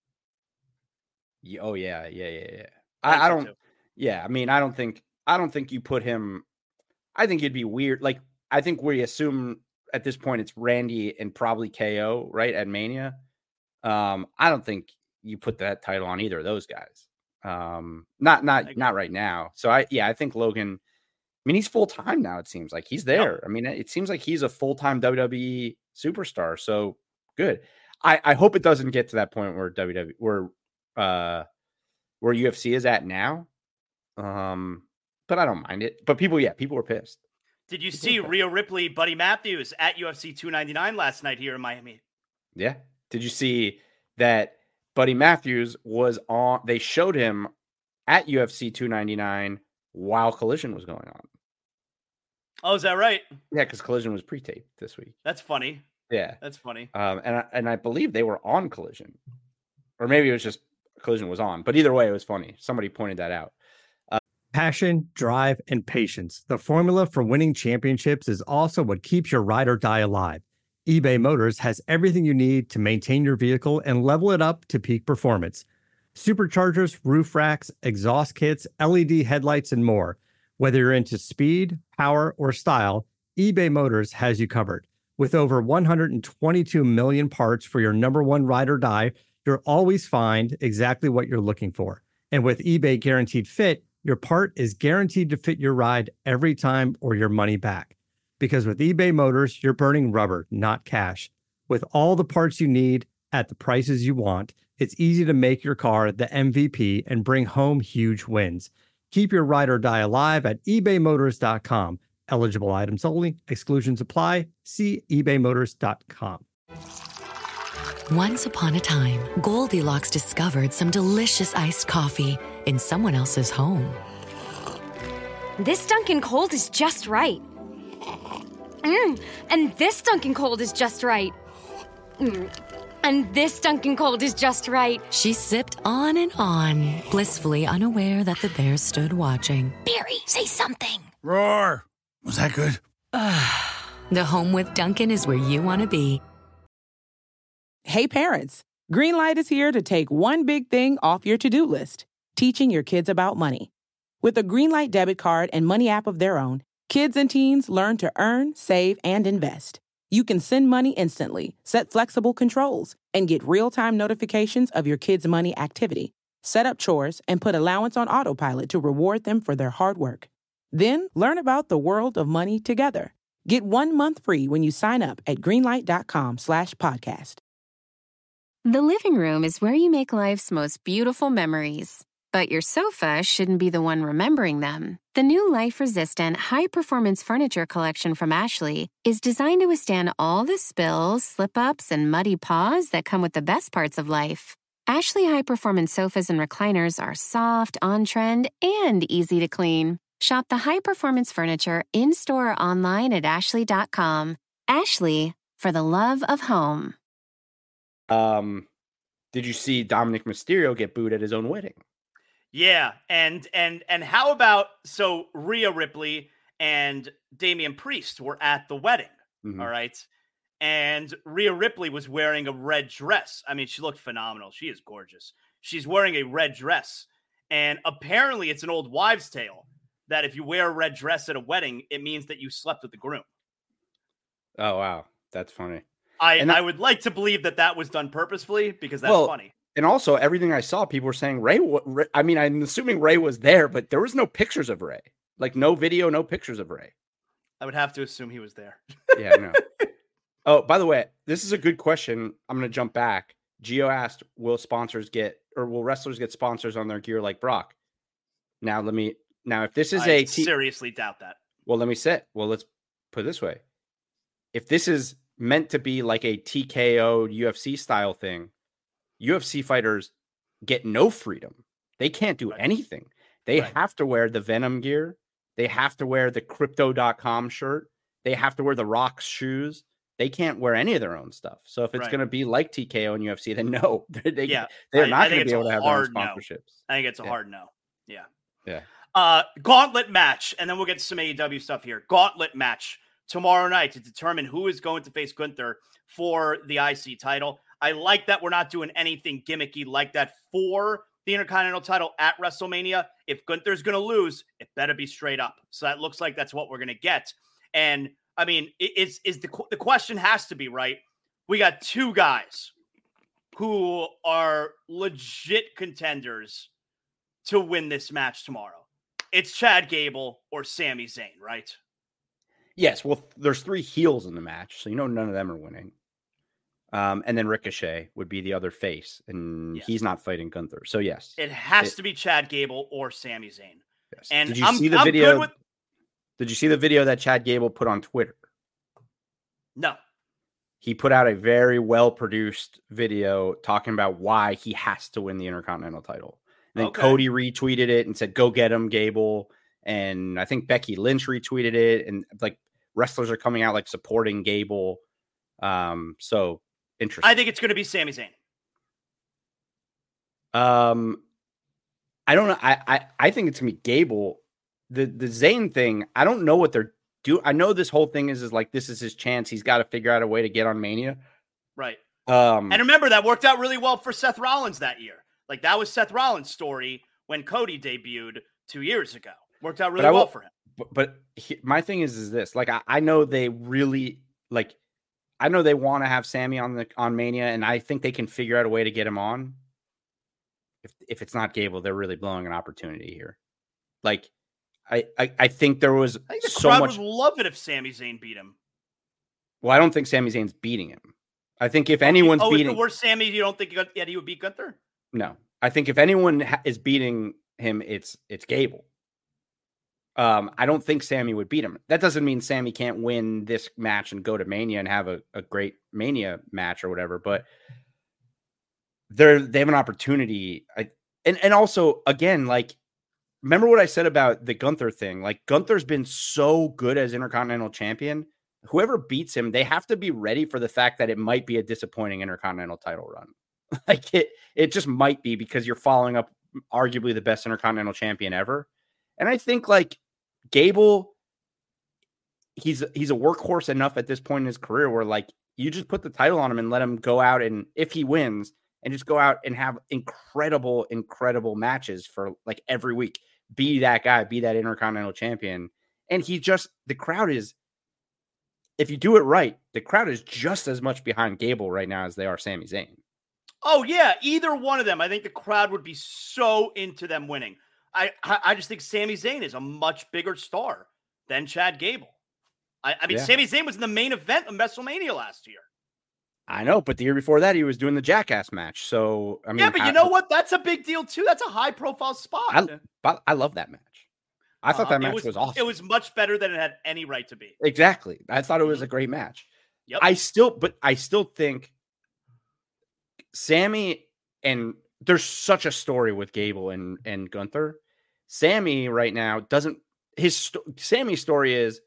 Oh yeah. I don't. Yeah, I mean, I don't think you put him. I think it'd be weird. Like, I think we assume at this point it's Randy and probably KO, right, at Mania. I don't think you put that title on either of those guys. Not right now. So I think Logan. I mean, he's full time now. It seems like he's there. Yep. I mean, it seems like he's a full time WWE superstar. So good. I hope it doesn't get to that point where where UFC is at now. But I don't mind it. But people were pissed. Did you see Rhea Ripley, Buddy Matthews at UFC 299 last night here in Miami? Yeah. Did you see that Buddy Matthews was on? They showed him at UFC 299 while Collision was going on. Oh, is that right? Yeah, because Collision was pre-taped this week. That's funny. Yeah, that's funny. And I believe they were on Collision, or maybe it was just Collision was on. But either way, it was funny. Somebody pointed that out. Passion, drive, and patience. The formula for winning championships is also what keeps your ride or die alive. eBay Motors has everything you need to maintain your vehicle and level it up to peak performance. Superchargers, roof racks, exhaust kits, LED headlights, and more. Whether you're into speed, power, or style, eBay Motors has you covered. With over 122 million parts for your number one ride or die, you'll always find exactly what you're looking for. And with eBay Guaranteed Fit, your part is guaranteed to fit your ride every time or your money back. Because with eBay Motors, you're burning rubber, not cash. With all the parts you need at the prices you want, it's easy to make your car the MVP and bring home huge wins. Keep your ride or die alive at ebaymotors.com. Eligible items only. Exclusions apply. See ebaymotors.com. Once upon a time, Goldilocks discovered some delicious iced coffee in someone else's home. This Dunkin' Cold is just right. And this Dunkin' Cold is just right. And this Dunkin' Cold is just right. She sipped on and on, blissfully unaware that the bear stood watching. Barry, say something. Roar. Was that good? The home with Dunkin' is where you want to be. Hey parents, Greenlight is here to take one big thing off your to-do list, teaching your kids about money. With a Greenlight debit card and money app of their own, kids and teens learn to earn, save, and invest. You can send money instantly, set flexible controls, and get real-time notifications of your kids' money activity. Set up chores and put allowance on autopilot to reward them for their hard work. Then learn about the world of money together. Get 1 month free when you sign up at greenlight.com/podcast. The living room is where you make life's most beautiful memories. But your sofa shouldn't be the one remembering them. The new life-resistant, high-performance furniture collection from Ashley is designed to withstand all the spills, slip-ups, and muddy paws that come with the best parts of life. Ashley high-performance sofas and recliners are soft, on-trend, and easy to clean. Shop the high-performance furniture in-store or online at ashley.com. Ashley, for the love of home. Did you see Dominic Mysterio get booed at his own wedding? Yeah, and how about, so Rhea Ripley and Damian Priest were at the wedding, all right? And Rhea Ripley was wearing a red dress. I mean, she looked phenomenal. She is gorgeous. She's wearing a red dress. And apparently it's an old wives' tale that if you wear a red dress at a wedding, it means that you slept with the groom. Oh, wow. That's funny. I would like to believe that was done purposefully because that's funny. And also, everything I saw, people were saying Ray. I mean, I'm assuming Ray was there, but there was no pictures of Ray. Like, no video, no pictures of Ray. I would have to assume he was there. Yeah, I know. Oh, by the way, this is a good question. I'm going to jump back. Gio asked, will wrestlers get sponsors on their gear like Brock? Now, if this is I seriously doubt that. Well, let's put it this way. If this is meant to be like a TKO UFC style thing, UFC fighters get no freedom. They can't do anything. They have to wear the Venom gear. They have to wear the Crypto.com shirt. They have to wear the Rock's shoes. they can't wear any of their own stuff. So if it's Right. going to be like TKO and UFC, then no, they're I not going think to be it's able a to have their own hard no. sponsorships. I think it's a hard no. Yeah. Yeah. Gauntlet match, and then we'll get to some AEW stuff here. Gauntlet match tomorrow night to determine who is going to face Gunther for the IC title. I like that we're not doing anything gimmicky like that for the Intercontinental title at WrestleMania. If Gunther's going to lose, it better be straight up. So that looks like that's what we're going to get. And I mean, the question has to be, right? We got two guys who are legit contenders to win this match tomorrow. It's Chad Gable or Sami Zayn, right? Yes. Well, there's 3 heels in the match, so none of them are winning. And then Ricochet would be the other face, and he's not fighting Gunther. So yes, it has to be Chad Gable or Sami Zayn. Yes. And did you see the video? Did you see the video that Chad Gable put on Twitter? No. He put out a very well-produced video talking about why he has to win the Intercontinental title. And then Cody retweeted it and said, "Go get him, Gable." And I think Becky Lynch retweeted it, and like wrestlers are coming out like supporting Gable. So interesting. I think it's going to be Sami Zayn. I don't know. I think it's gonna be Gable. The Zayn thing, I don't know what they're doing. I know this whole thing is like this is his chance. He's got to figure out a way to get on Mania. Right. And remember, that worked out really well for Seth Rollins that year. Like that was Seth Rollins' story when Cody debuted 2 years ago. Worked out really well for him. But my thing is this: like I know they really like. I know they want to have Sammy on Mania, and I think they can figure out a way to get him on. If it's not Gable, they're really blowing an opportunity here. Like I think there was I think the so crowd much. would love it if Sami Zayn beat him. Well, I don't think Sami Zayn's beating him. I think if anyone's beating, if it were Sami, you don't think he would beat Gunther? No, I think if anyone is beating him, it's Gable. I don't think Sami would beat him. That doesn't mean Sami can't win this match and go to Mania and have a great Mania match or whatever. But they have an opportunity. And also, again, like, remember what I said about the Gunther thing? Like, Gunther's been so good as Intercontinental Champion. Whoever beats him, they have to be ready for the fact that it might be a disappointing Intercontinental title run. Like, it just might be, because you're following up arguably the best Intercontinental Champion ever. And I think, like, Gable, he's a workhorse enough at this point in his career where, like, you just put the title on him and let him go out, and if he wins, and just go out and have incredible matches for like every week. Be that guy, be that Intercontinental Champion. And the crowd is, if you do it right, the crowd is just as much behind Gable right now as they are Sami Zayn. Oh yeah, either one of them. I think the crowd would be so into them winning. I just think Sami Zayn is a much bigger star than Chad Gable. I mean, Sami Zayn was in the main event of WrestleMania last year. I know, but the year before that, he was doing the Jackass match. So, I mean, yeah, but you know what? That's a big deal too. That's a high-profile spot. I love that match. I thought that match was awesome. It was much better than it had any right to be. Exactly. I thought it was a great match. Yep. I still think Sami, and there's such a story with Gable and Gunther. Sami right now Sami's story is,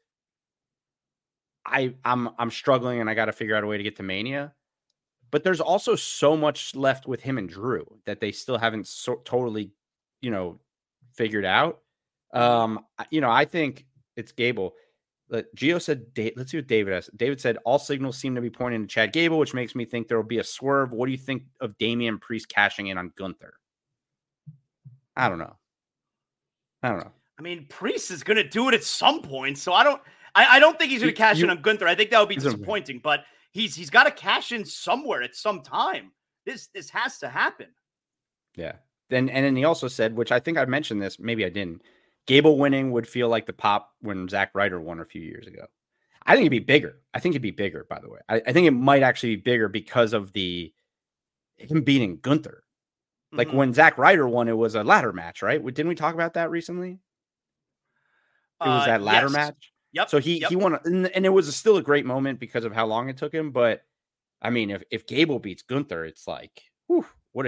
I'm struggling and I got to figure out a way to get to Mania. But there's also so much left with him and Drew that they still haven't totally, figured out. I think it's Gable. Gio said, let's see what David has. David said, all signals seem to be pointing to Chad Gable, which makes me think there will be a swerve. What do you think of Damian Priest cashing in on Gunther? I don't know. I mean, Priest is going to do it at some point, so I don't think he's going to cash in on Gunther. I think that would be disappointing, but he's got to cash in somewhere at some time. This has to happen. Yeah. And then he also said, which I think I mentioned this, maybe I didn't. Gable winning would feel like the pop when Zack Ryder won a few years ago. I think it'd be bigger. By the way. I think it might actually be bigger because of him beating Gunther. Like when Zack Ryder won, it was a ladder match, right? Didn't we talk about that recently? It was that ladder match. Yep. So he won, and it was still a great moment because of how long it took him. But I mean, if Gable beats Gunther, it's like, whew,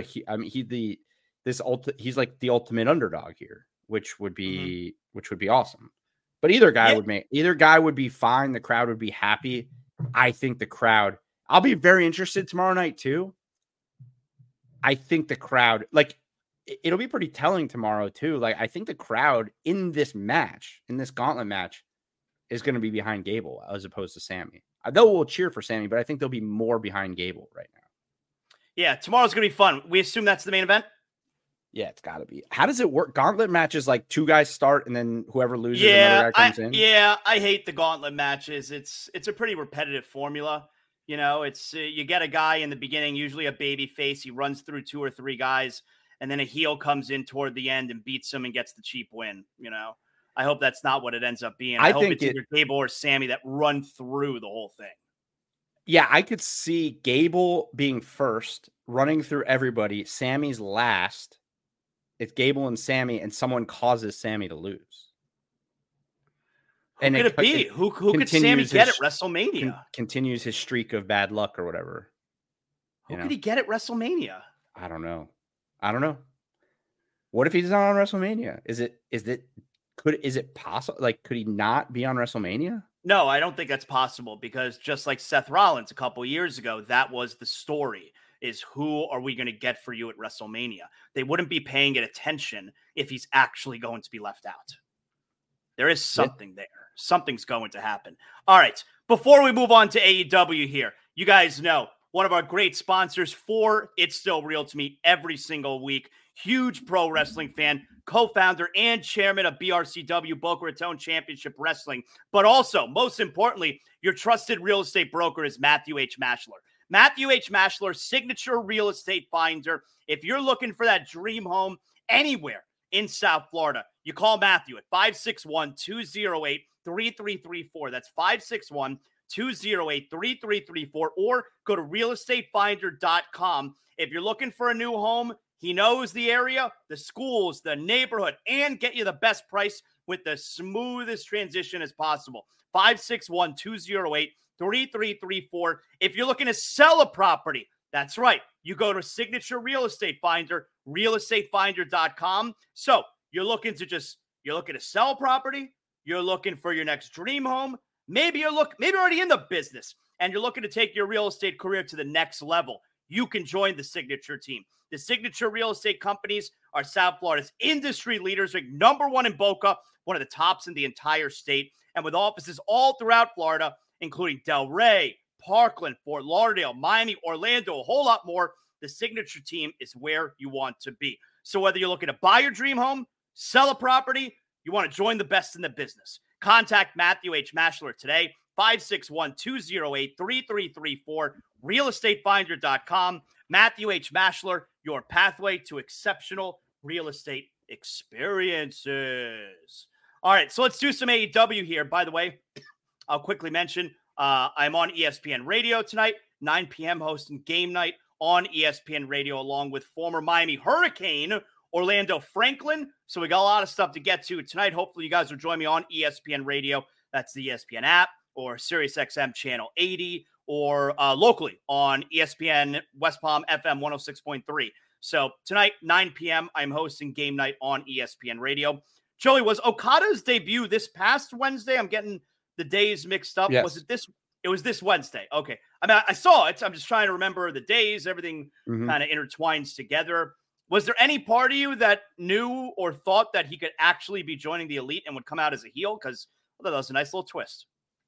he's like the ultimate underdog here, which would be awesome. But either guy would be fine. The crowd would be happy. I think the crowd, I'll be very interested tomorrow night too. I think the crowd, like, it'll be pretty telling tomorrow too. Like, I think the crowd in this match, in this gauntlet match, is going to be behind Gable as opposed to Sammy. They'll cheer for Sammy, but I think they'll be more behind Gable right now. Yeah, tomorrow's going to be fun. We assume that's the main event? Yeah, it's got to be. How does it work? Gauntlet matches, like 2 guys start and then whoever loses, another guy comes in? Yeah, I hate the gauntlet matches. It's a pretty repetitive formula. You know, it's you get a guy in the beginning, usually a baby face. He runs through 2 or 3 guys, and then a heel comes in toward the end and beats him and gets the cheap win. You know, I hope that's not what it ends up being. I hope it's either Gable or Sammy that run through the whole thing. Yeah, I could see Gable being first, running through everybody. Sammy's last. It's Gable and Sammy, and someone causes Sammy to lose. Who could it be? Who could Sammy get at WrestleMania? Continues his streak of bad luck or whatever. Who could he get at WrestleMania? I don't know. What if he's not on WrestleMania? Is it possible? Like, could he not be on WrestleMania? No, I don't think that's possible, because just like Seth Rollins a couple years ago, that was the story. Is who are we going to get for you at WrestleMania? They wouldn't be paying it attention if he's actually going to be left out. There is something there. Something's going to happen. All right. Before we move on to AEW here, you guys know one of our great sponsors for It's Still Real to Me every single week. Huge pro wrestling fan, co-founder and chairman of BRCW, Boca Raton Championship Wrestling. But also, most importantly, your trusted real estate broker is Matthew H. Mashler. Matthew H. Mashler, signature real estate finder. If you're looking for that dream home anywhere in South Florida, you call Matthew at 561-208-3334. That's 561-208-3334, or go to realestatefinder.com. If you're looking for a new home, he knows the area, the schools, the neighborhood, and get you the best price with the smoothest transition as possible. 561-208-3334. If you're looking to sell a property, that's right. You go to Signature Real Estate Finder, realestatefinder.com. So you're looking to sell a property. You're looking for your next dream home. Maybe you're already in the business and you're looking to take your real estate career to the next level. You can join the Signature team. The Signature Real Estate companies are South Florida's industry leaders, ranked #1 in Boca, one of the tops in the entire state, and with offices all throughout Florida, including Delray, Parkland, Fort Lauderdale, Miami, Orlando, a whole lot more. The Signature team is where you want to be. So whether you're looking to buy your dream home, sell a property, you want to join the best in the business, contact Matthew H. Mashler today, 561-208-3334, realestatefinder.com. Matthew H. Mashler, your pathway to exceptional real estate experiences. All right, so let's do some AEW here. By the way, I'll quickly mention I'm on ESPN Radio tonight, 9 p.m. hosting Game Night on ESPN Radio, along with former Miami Hurricane Orlando Franklin. So we got a lot of stuff to get to tonight. Hopefully you guys will join me on ESPN Radio. That's the ESPN app, or SiriusXM Channel 80, or locally on ESPN West Palm FM 106.3. So tonight, 9 p.m., I'm hosting Game Night on ESPN Radio. Joey, was Okada's debut this past Wednesday? I'm getting the days mixed up. Yes. Was it this? It was this Wednesday. Okay. I mean, I saw it. I'm just trying to remember the days. Everything kind of intertwines together. Was there any part of you that knew or thought that he could actually be joining the Elite and would come out as a heel? Because that was a nice little twist.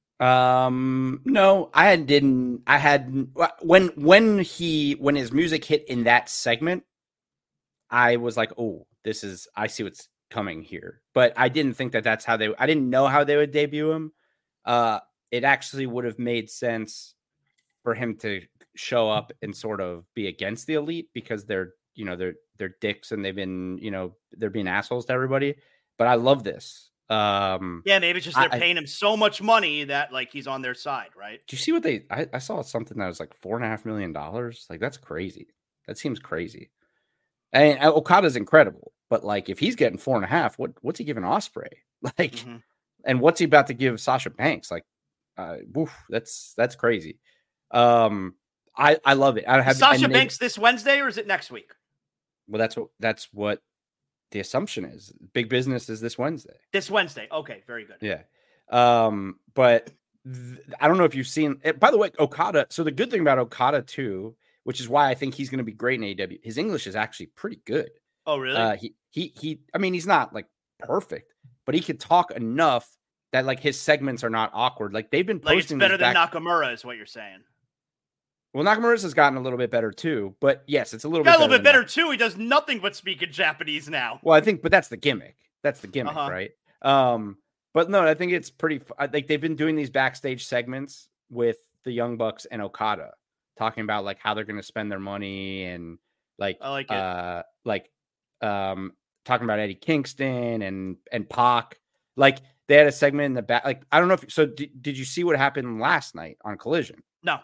No, I didn't. I had when his music hit in that segment, I was like, oh, I see what's coming here. But I didn't think that's how I didn't know how they would debut him. It actually would have made sense for him to show up and sort of be against the Elite, because they're dicks and they've been, they're being assholes to everybody. But I love this. Yeah, maybe it's just they're paying him so much money that like he's on their side, right? Do you see what I saw something that was like $4.5 million? Like, that's crazy. That seems crazy. And Okada's incredible, but like if he's getting 4.5, what's he giving Ospreay? Like, and what's he about to give Sasha Banks? Like, that's crazy. I love it. Sasha Banks this Wednesday, or is it next week? Well, that's what the assumption is. Big Business is this Wednesday. This Wednesday. Okay, very good. Yeah. But I don't know if you've seen it. By the way, Okada. So the good thing about Okada too, which is why I think he's going to be great in AEW. His English is actually pretty good. Oh, really? He. I mean, he's not like perfect, but he could talk enough that like his segments are not awkward. Like they've been posting. Like it's better than Nakamura, is what you're saying. Well, Nakamura's has gotten a little bit better too, but yes, it's a little bit better too. He does nothing but speak in Japanese now. Well, I think, but that's the gimmick. That's the gimmick, right? But no, I think it's pretty. Like they've been doing these backstage segments with the Young Bucks and Okada, talking about like how they're going to spend their money and like, I like it. Talking about Eddie Kingston and Pac. Like they had a segment in the back. Like I don't know if so. Did you see what happened last night on Collision? No.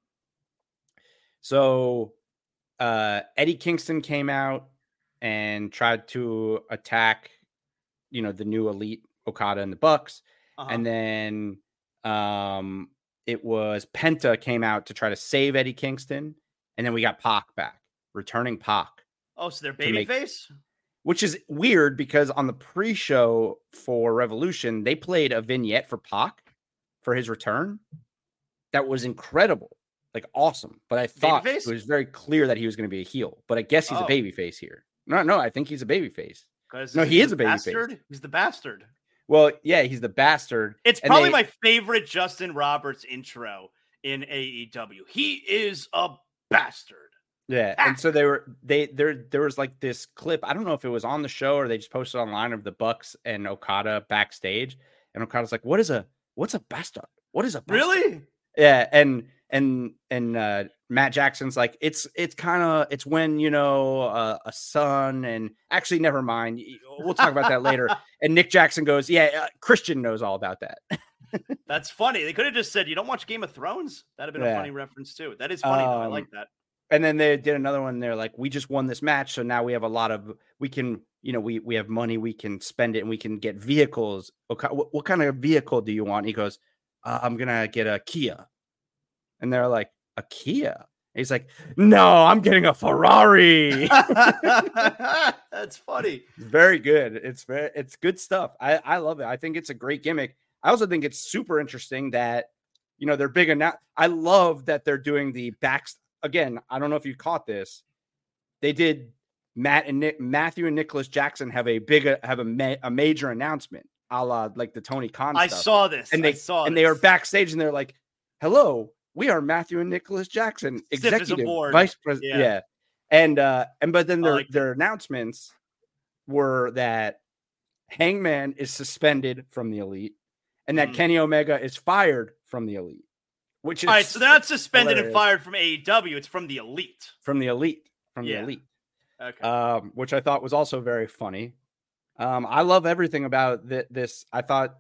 So Eddie Kingston came out and tried to attack, the new Elite, Okada and the Bucks. And then it was Penta came out to try to save Eddie Kingston. And then we got Pac back, returning Pac. Oh, so they're babyface? Which is weird because on the pre-show for Revolution, they played a vignette for Pac for his return. That was incredible. Like awesome. But I thought babyface? It was very clear that he was going to be a heel. But I guess he's a babyface here. No, I think he's a babyface. No, he is a babyface. He's the bastard. Well, yeah, he's the bastard. It's probably my favorite Justin Roberts intro in AEW. He is a bastard. Yeah, and so there was like this clip. I don't know if it was on the show or they just posted online of the Bucks and Okada backstage. And Okada's like, what's a bastard? What is a bastard? Really? Yeah, and Matt Jackson's like, it's when a son, and actually never mind, we'll talk about that later. And Nick Jackson goes, Christian knows all about that. That's funny. They could have just said, you don't watch Game of Thrones? That'd have been a funny reference too. That is funny though. I like that. And then they did another one. They're like, we just won this match, so now we have a lot of, we can, we have money, we can spend it, and we can get vehicles. Okay, what kind of vehicle do you want? And he goes, I'm gonna get a Kia. And they're like, a Kia? And he's like, no, I'm getting a Ferrari. That's funny. Very good. It's good stuff. I love it. I think it's a great gimmick. I also think it's super interesting that, they're big enough. I love that they're doing the backs. Again, I don't know if you caught this. They did Matthew and Nicholas Jackson have a major announcement, a la like the Tony Khan I stuff. saw this. And they are backstage and they're like, hello, we are Matthew and Nicholas Jackson, executive vice president. Yeah. But then their announcements were that Hangman is suspended from the Elite and that Kenny Omega is fired from the Elite. Which is all right, so they're not suspended and fired from AEW. It's from the Elite. From the Elite. The Elite. Okay. Which I thought was also very funny. I love everything about this. I thought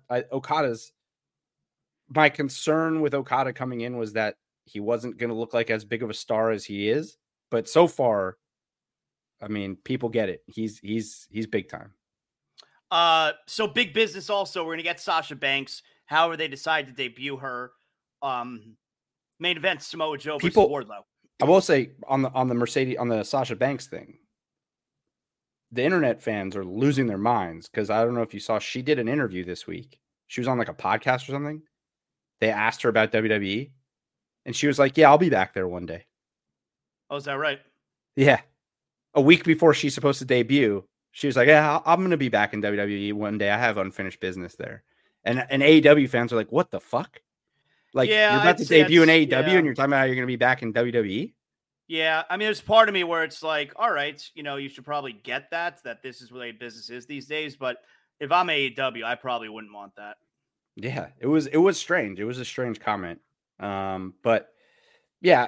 my concern with Okada coming in was that he wasn't going to look like as big of a star as he is. But so far, I mean, people get it. He's big time. So big business also. We're going to get Sasha Banks. However they decide to debut her. Main event Samoa Joe versus Wardlow. I will say on the Sasha Banks thing, the internet fans are losing their minds because I don't know if you saw, she did an interview this week. She was on like a podcast or something. They asked her about WWE and she was like, yeah, I'll be back there one day. Oh, is that right? Yeah. A week before she's supposed to debut, she was like, yeah, I'm going to be back in WWE one day. I have unfinished business there. And AEW fans are like, what the fuck? Like, you're about to debut in AEW and you're talking about how you're going to be back in WWE? Yeah. I mean, there's part of me where it's like, all right, you should probably get that this is where business is these days. But if I'm AEW, I probably wouldn't want that. Yeah, it was strange. It was a strange comment. But yeah,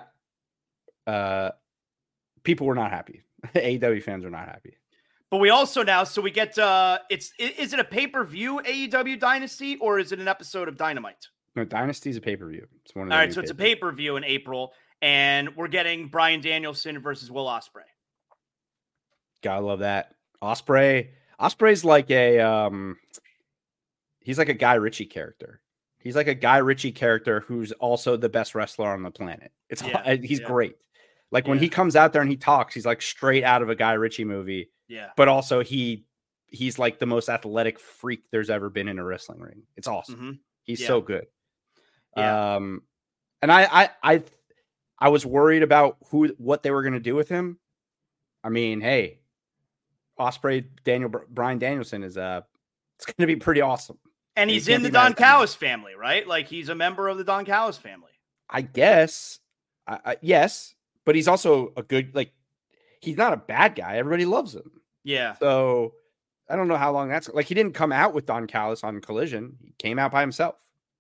people were not happy. AEW fans are not happy. But we also now, so we get, is it a pay-per-view AEW Dynasty or is it an episode of Dynamite? No, Dynasty is a pay-per-view. It's one of all right, so it's a pay-per-view in April, and we're getting Bryan Danielson versus Will Ospreay. Gotta love that. Ospreay's like he's like a Guy Ritchie character. He's like a Guy Ritchie character who's also the best wrestler on the planet. He's great. Like when he comes out there and he talks, he's like straight out of a Guy Ritchie movie. Yeah. But also he's like the most athletic freak there's ever been in a wrestling ring. It's awesome. Mm-hmm. He's so good. Yeah. And I was worried about what they were going to do with him. I mean, hey, Ospreay, Bryan Danielson is it's going to be pretty awesome. And he's in the Don Callis family, right? Like he's a member of the Don Callis family. I guess. Yes, but he's also a good, like, he's not a bad guy. Everybody loves him. Yeah. So I don't know how long that's like. He didn't come out with Don Callis on Collision. He came out by himself.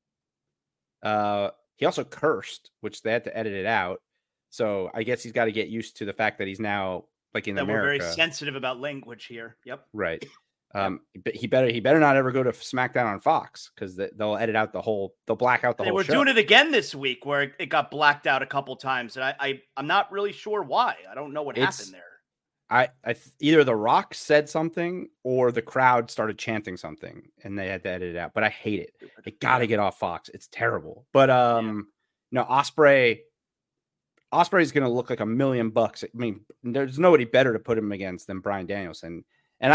He also cursed, which they had to edit it out. So I guess he's got to get used to the fact that he's now like in America. We're very sensitive about language here. Yep. Right. But he better not ever go to SmackDown on Fox because they'll edit out they'll black out the whole show. We're doing it again this week where it got blacked out a couple times, and I'm not really sure why. I don't know what happened there. Either The Rock said something or the crowd started chanting something, and they had to edit it out. But I hate it. It got to get off Fox. It's terrible. But no, Ospreay is going to look like $1 million. I mean, there's nobody better to put him against than Bryan Danielson. And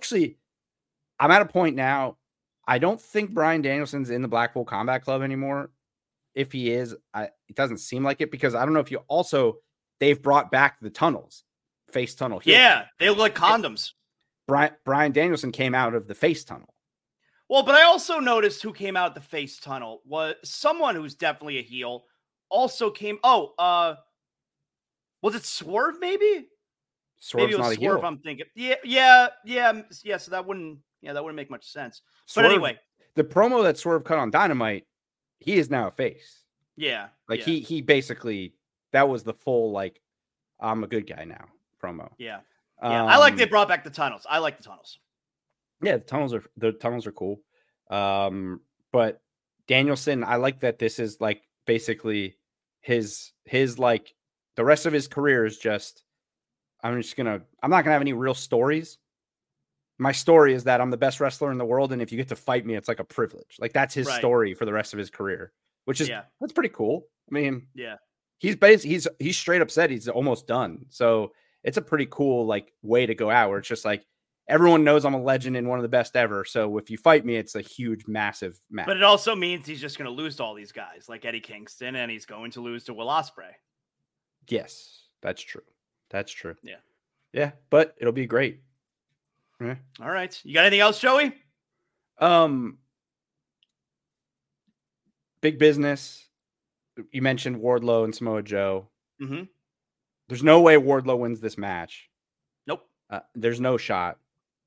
I'm at a point now. I don't think Bryan Danielson's in the Blackpool Combat Club anymore. If he is, it doesn't seem like it because I don't know if they've brought back the tunnels, face tunnel. Yeah, they look like condoms. Bryan Danielson came out of the face tunnel. Well, but I also noticed who came out the face tunnel was someone who's definitely a heel. Also came. Was it Swerve? Maybe. Swerve's maybe it was not a Swerve. heel. I'm thinking. Yeah. So that wouldn't make much sense. Swerve, but anyway, the promo that Swerve cut on Dynamite, he is now a face. Yeah. Like he basically, that was the full like, I'm a good guy now promo. Yeah. I like they brought back the tunnels. I like the tunnels. Yeah, the tunnels are cool. But Danielson, I like that this is like basically his like the rest of his career is just I'm not gonna have any real stories. My story is that I'm the best wrestler in the world, and if you get to fight me, it's like a privilege. Like that's his story for the rest of his career, which is that's pretty cool. I mean, he's straight up said he's almost done. So it's a pretty cool like way to go out where it's just like everyone knows I'm a legend and one of the best ever. So if you fight me, it's a huge, massive match. But it also means he's just going to lose to all these guys like Eddie Kingston, and he's going to lose to Will Ospreay. Yes, that's true. That's true. Yeah. Yeah, but it'll be great. Yeah. All right. You got anything else, Joey? Big business. You mentioned Wardlow and Samoa Joe. Mm-hmm. There's no way Wardlow wins this match. Nope. There's no shot.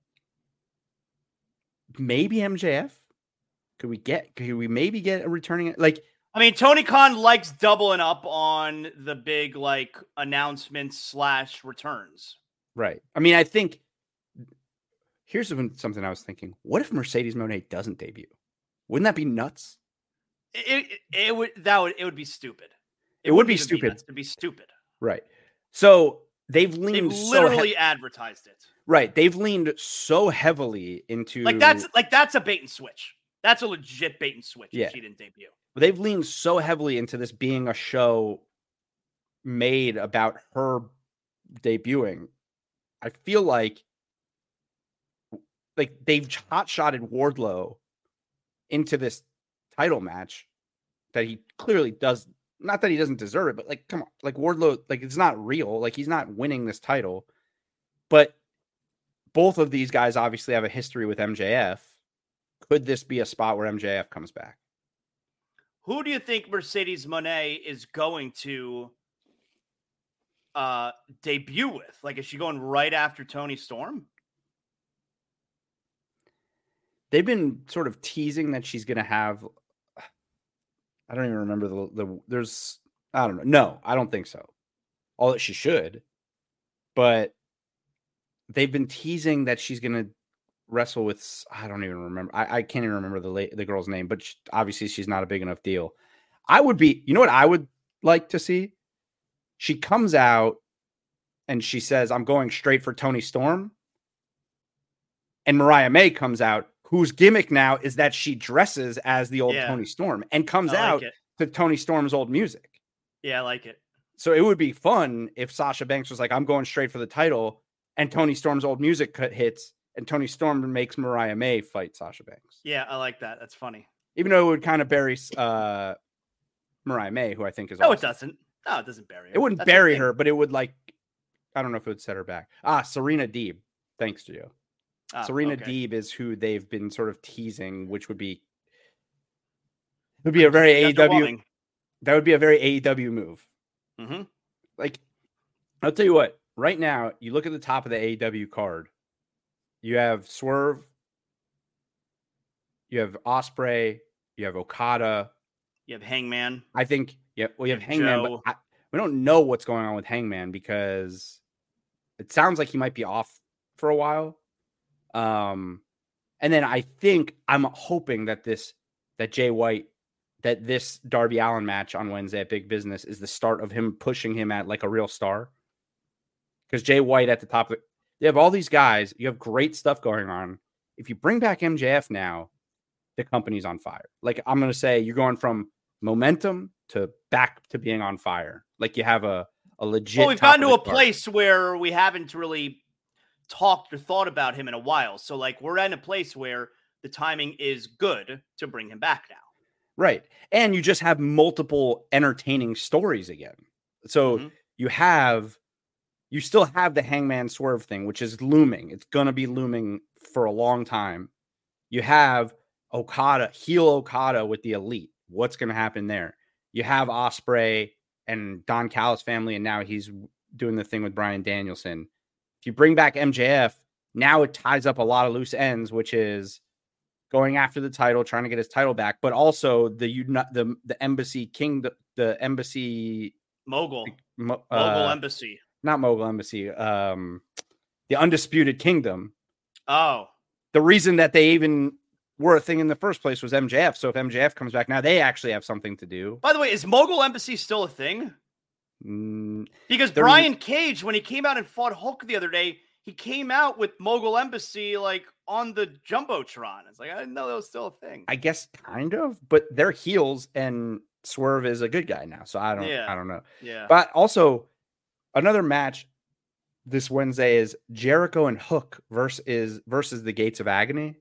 Maybe MJF? Could we maybe get a returning? Like, I mean, Tony Khan likes doubling up on the big like announcements / returns. Right. I mean, I think here's something I was thinking. What if Mercedes Moné doesn't debut? Wouldn't that be nuts? It would be stupid. It would be stupid. It'd be stupid. Right. So they've literally advertised it. Right. They've leaned so heavily into that's a bait and switch. That's a legit bait and switch if she didn't debut. They've leaned so heavily into this being a show made about her debuting. I feel like they've hot-shotted Wardlow into this title match that he clearly does. Not that he doesn't deserve it, but like, come on, like Wardlow, like it's not real. Like he's not winning this title, but both of these guys obviously have a history with MJF. Could this be a spot where MJF comes back? Who do you think Mercedes Moné is going to debut with? Like, is she going right after Toni Storm? They've been sort of teasing that she's going to have. I don't even remember there's. I don't know. No, I don't think so. All that she should, but they've been teasing that she's going to wrestle with. I don't even remember. I can't even remember the girl's name, but obviously she's not a big enough deal. You know what I would like to see? She comes out and she says, "I'm going straight for Toni Storm," and Mariah May comes out, whose gimmick now is that she dresses as the old Toni Storm and comes out to Toni Storm's old music. Yeah, I like it. So it would be fun if Sasha Banks was like, "I'm going straight for the title," and Toni Storm's old music hits, and Toni Storm makes Mariah May fight Sasha Banks. Yeah, I like that. That's funny. Even though it would kind of bury Mariah May, who I think is No, awesome. it doesn't. No, it doesn't bury her. It wouldn't That's the bury thing. her, but it would I don't know if it would set her back. Serena Deeb. Thanks, Gio. Serena Deeb is who they've been sort of teasing, which would be a very AEW. That would be a very AEW move. Mm-hmm. I'll tell you what. Right now, you look at the top of the AEW card. You have Swerve. You have Ospreay. You have Okada. You have Hangman. I think. Yeah, we have Hangman, but we don't know what's going on with Hangman because it sounds like he might be off for a while. And then I'm hoping that this Darby Allin match on Wednesday at Big Business is the start of him pushing him at like a real star. Because Jay White at the top you have all these guys, you have great stuff going on. If you bring back MJF now, the company's on fire. Like I'm going to say you're going from momentum to back to being on fire. Like you have a legit. Well, we've gotten to a place where we haven't really talked or thought about him in a while. So like we're in a place where the timing is good to bring him back now. Right. And you just have multiple entertaining stories again. So you still have the Hangman Swerve thing, which is looming. It's going to be looming for a long time. You have heel Okada with the Elite. What's going to happen there? You have Ospreay and Don Callis family, and now he's doing the thing with Bryan Danielson. If you bring back MJF, now it ties up a lot of loose ends, which is going after the title, trying to get his title back, but also the Embassy King, the Embassy Mogul Embassy. Not Mogul Embassy, the Undisputed Kingdom. Oh. The reason that they even were a thing in the first place was MJF. So if MJF comes back now, they actually have something to do. By the way, is Mogul Embassy still a thing? Because Brian Cage, when he came out and fought Hulk the other day, he came out with Mogul Embassy like on the Jumbotron. It's like, I didn't know that was still a thing. I guess kind of, but they're heels and Swerve is a good guy now. So I don't know. Yeah. But also another match this Wednesday is Jericho and Hook versus the Gates of Agony.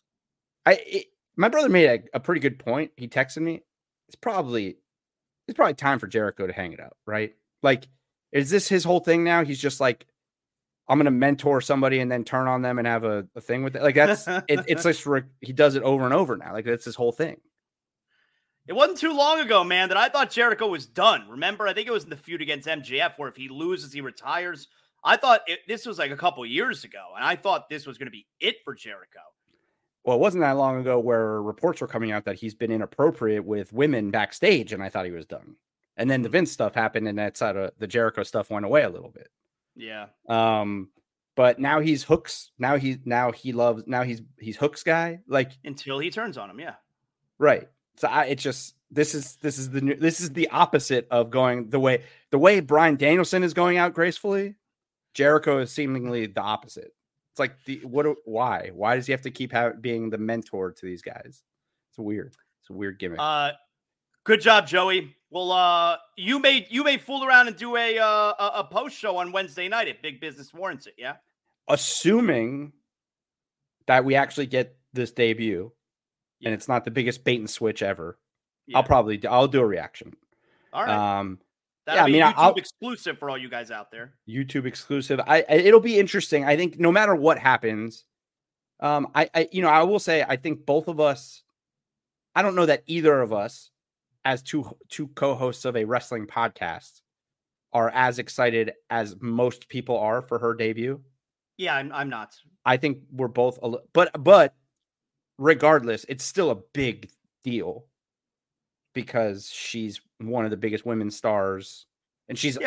My brother made a pretty good point. He texted me. It's probably time for Jericho to hang it up, right? Like, is this his whole thing now? He's just like, I'm going to mentor somebody and then turn on them and have a thing with it. Like that's it's like he does it over and over now. Like that's his whole thing. It wasn't too long ago, man, that I thought Jericho was done. Remember, I think it was in the feud against MJF where if he loses, he retires. I thought this was like a couple years ago, and I thought this was going to be it for Jericho. Well, it wasn't that long ago where reports were coming out that he's been inappropriate with women backstage, and I thought he was done. And then the Vince stuff happened, and that side of the Jericho stuff went away a little bit. Yeah. But now he's Hooks. Now he's Hooks guy. Like until he turns on him, yeah. Right. So this is the opposite of going the way Bryan Danielson is going out gracefully. Jericho is seemingly the opposite. It's like why does he have to keep being the mentor to these guys? It's a weird gimmick. Good job, Joey. Well, you may fool around and do a post show on Wednesday night if Big Business warrants it. Yeah. Assuming that we actually get this debut and it's not the biggest bait and switch ever, yeah. I'll do a reaction. All right. That'll be YouTube exclusive for all you guys out there. YouTube exclusive. It'll be interesting. I think no matter what happens, I will say, I think both of us, I don't know that either of us as two co-hosts of a wrestling podcast are as excited as most people are for her debut. Yeah, I'm not. I think we're both, but regardless, it's still a big deal because she's one of the biggest women's stars, and she's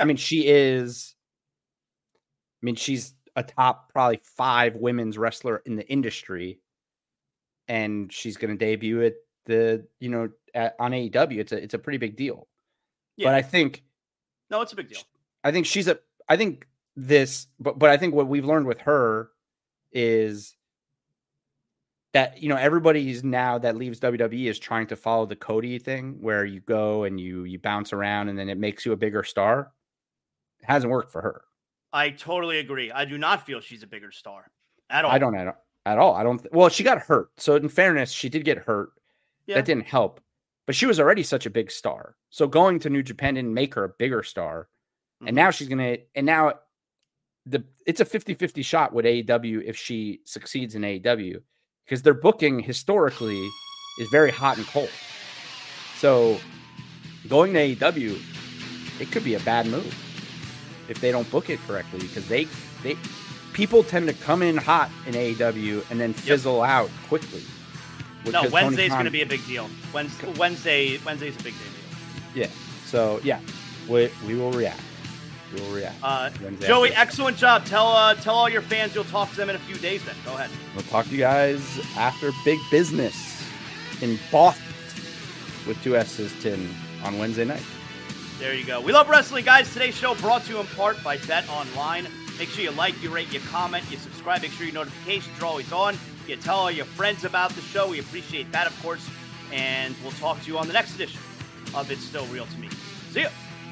a top probably 5 women's wrestler in the industry, and she's going to debut at on AEW. It's a pretty big deal. Yeah. But I think it's a big deal. I think but I think what we've learned with her is that, everybody's now that leaves WWE is trying to follow the Cody thing where you go and you bounce around and then it makes you a bigger star. It hasn't worked for her. I totally agree. I do not feel she's a bigger star at all. I don't at all. Well, she got hurt. So in fairness, she did get hurt. Yeah. That didn't help. but she was already such a big star. So going to New Japan didn't make her a bigger star. And now she's going to, and now it's a 50-50 shot with AEW if she succeeds in AEW, because their booking historically is very hot and cold. So going to AEW, it could be a bad move if they don't book it correctly, because people tend to come in hot in AEW and then fizzle out quickly. No, Wednesday's going to be a big deal. Wednesday's a big deal. Yeah. So yeah, we will react. We will react. Joey, excellent job. Tell all your fans you'll talk to them in a few days. Then go ahead. We'll talk to you guys after Big Business in Boston with 2 S's on Wednesday night. There you go. We love wrestling, guys. Today's show brought to you in part by Bet Online. Make sure you like, you rate, you comment, you subscribe. Make sure your notifications are always on. You tell all your friends about the show. We appreciate that, of course. And we'll talk to you on the next edition of It's Still Real to Me. See ya.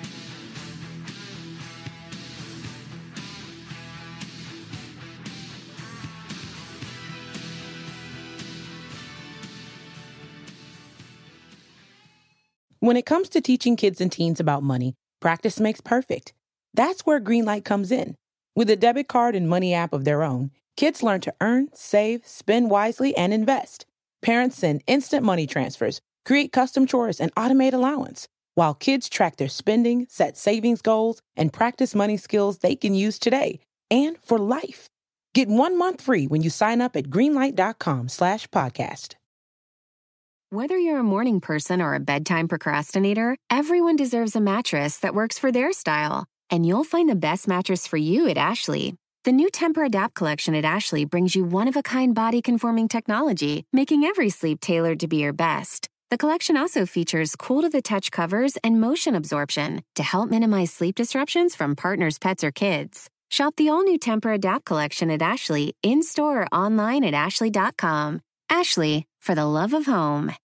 When it comes to teaching kids and teens about money, practice makes perfect. That's where Greenlight comes in. With a debit card and money app of their own, kids learn to earn, save, spend wisely, and invest. Parents send instant money transfers, create custom chores, and automate allowance, while kids track their spending, set savings goals, and practice money skills they can use today and for life. Get 1 month free when you sign up at greenlight.com/podcast. Whether you're a morning person or a bedtime procrastinator, everyone deserves a mattress that works for their style. And you'll find the best mattress for you at Ashley. The new Tempur-Adapt collection at Ashley brings you one-of-a-kind body-conforming technology, making every sleep tailored to be your best. The collection also features cool-to-the-touch covers and motion absorption to help minimize sleep disruptions from partners, pets, or kids. Shop the all-new Tempur-Adapt collection at Ashley, in-store or online at ashley.com. Ashley, for the love of home.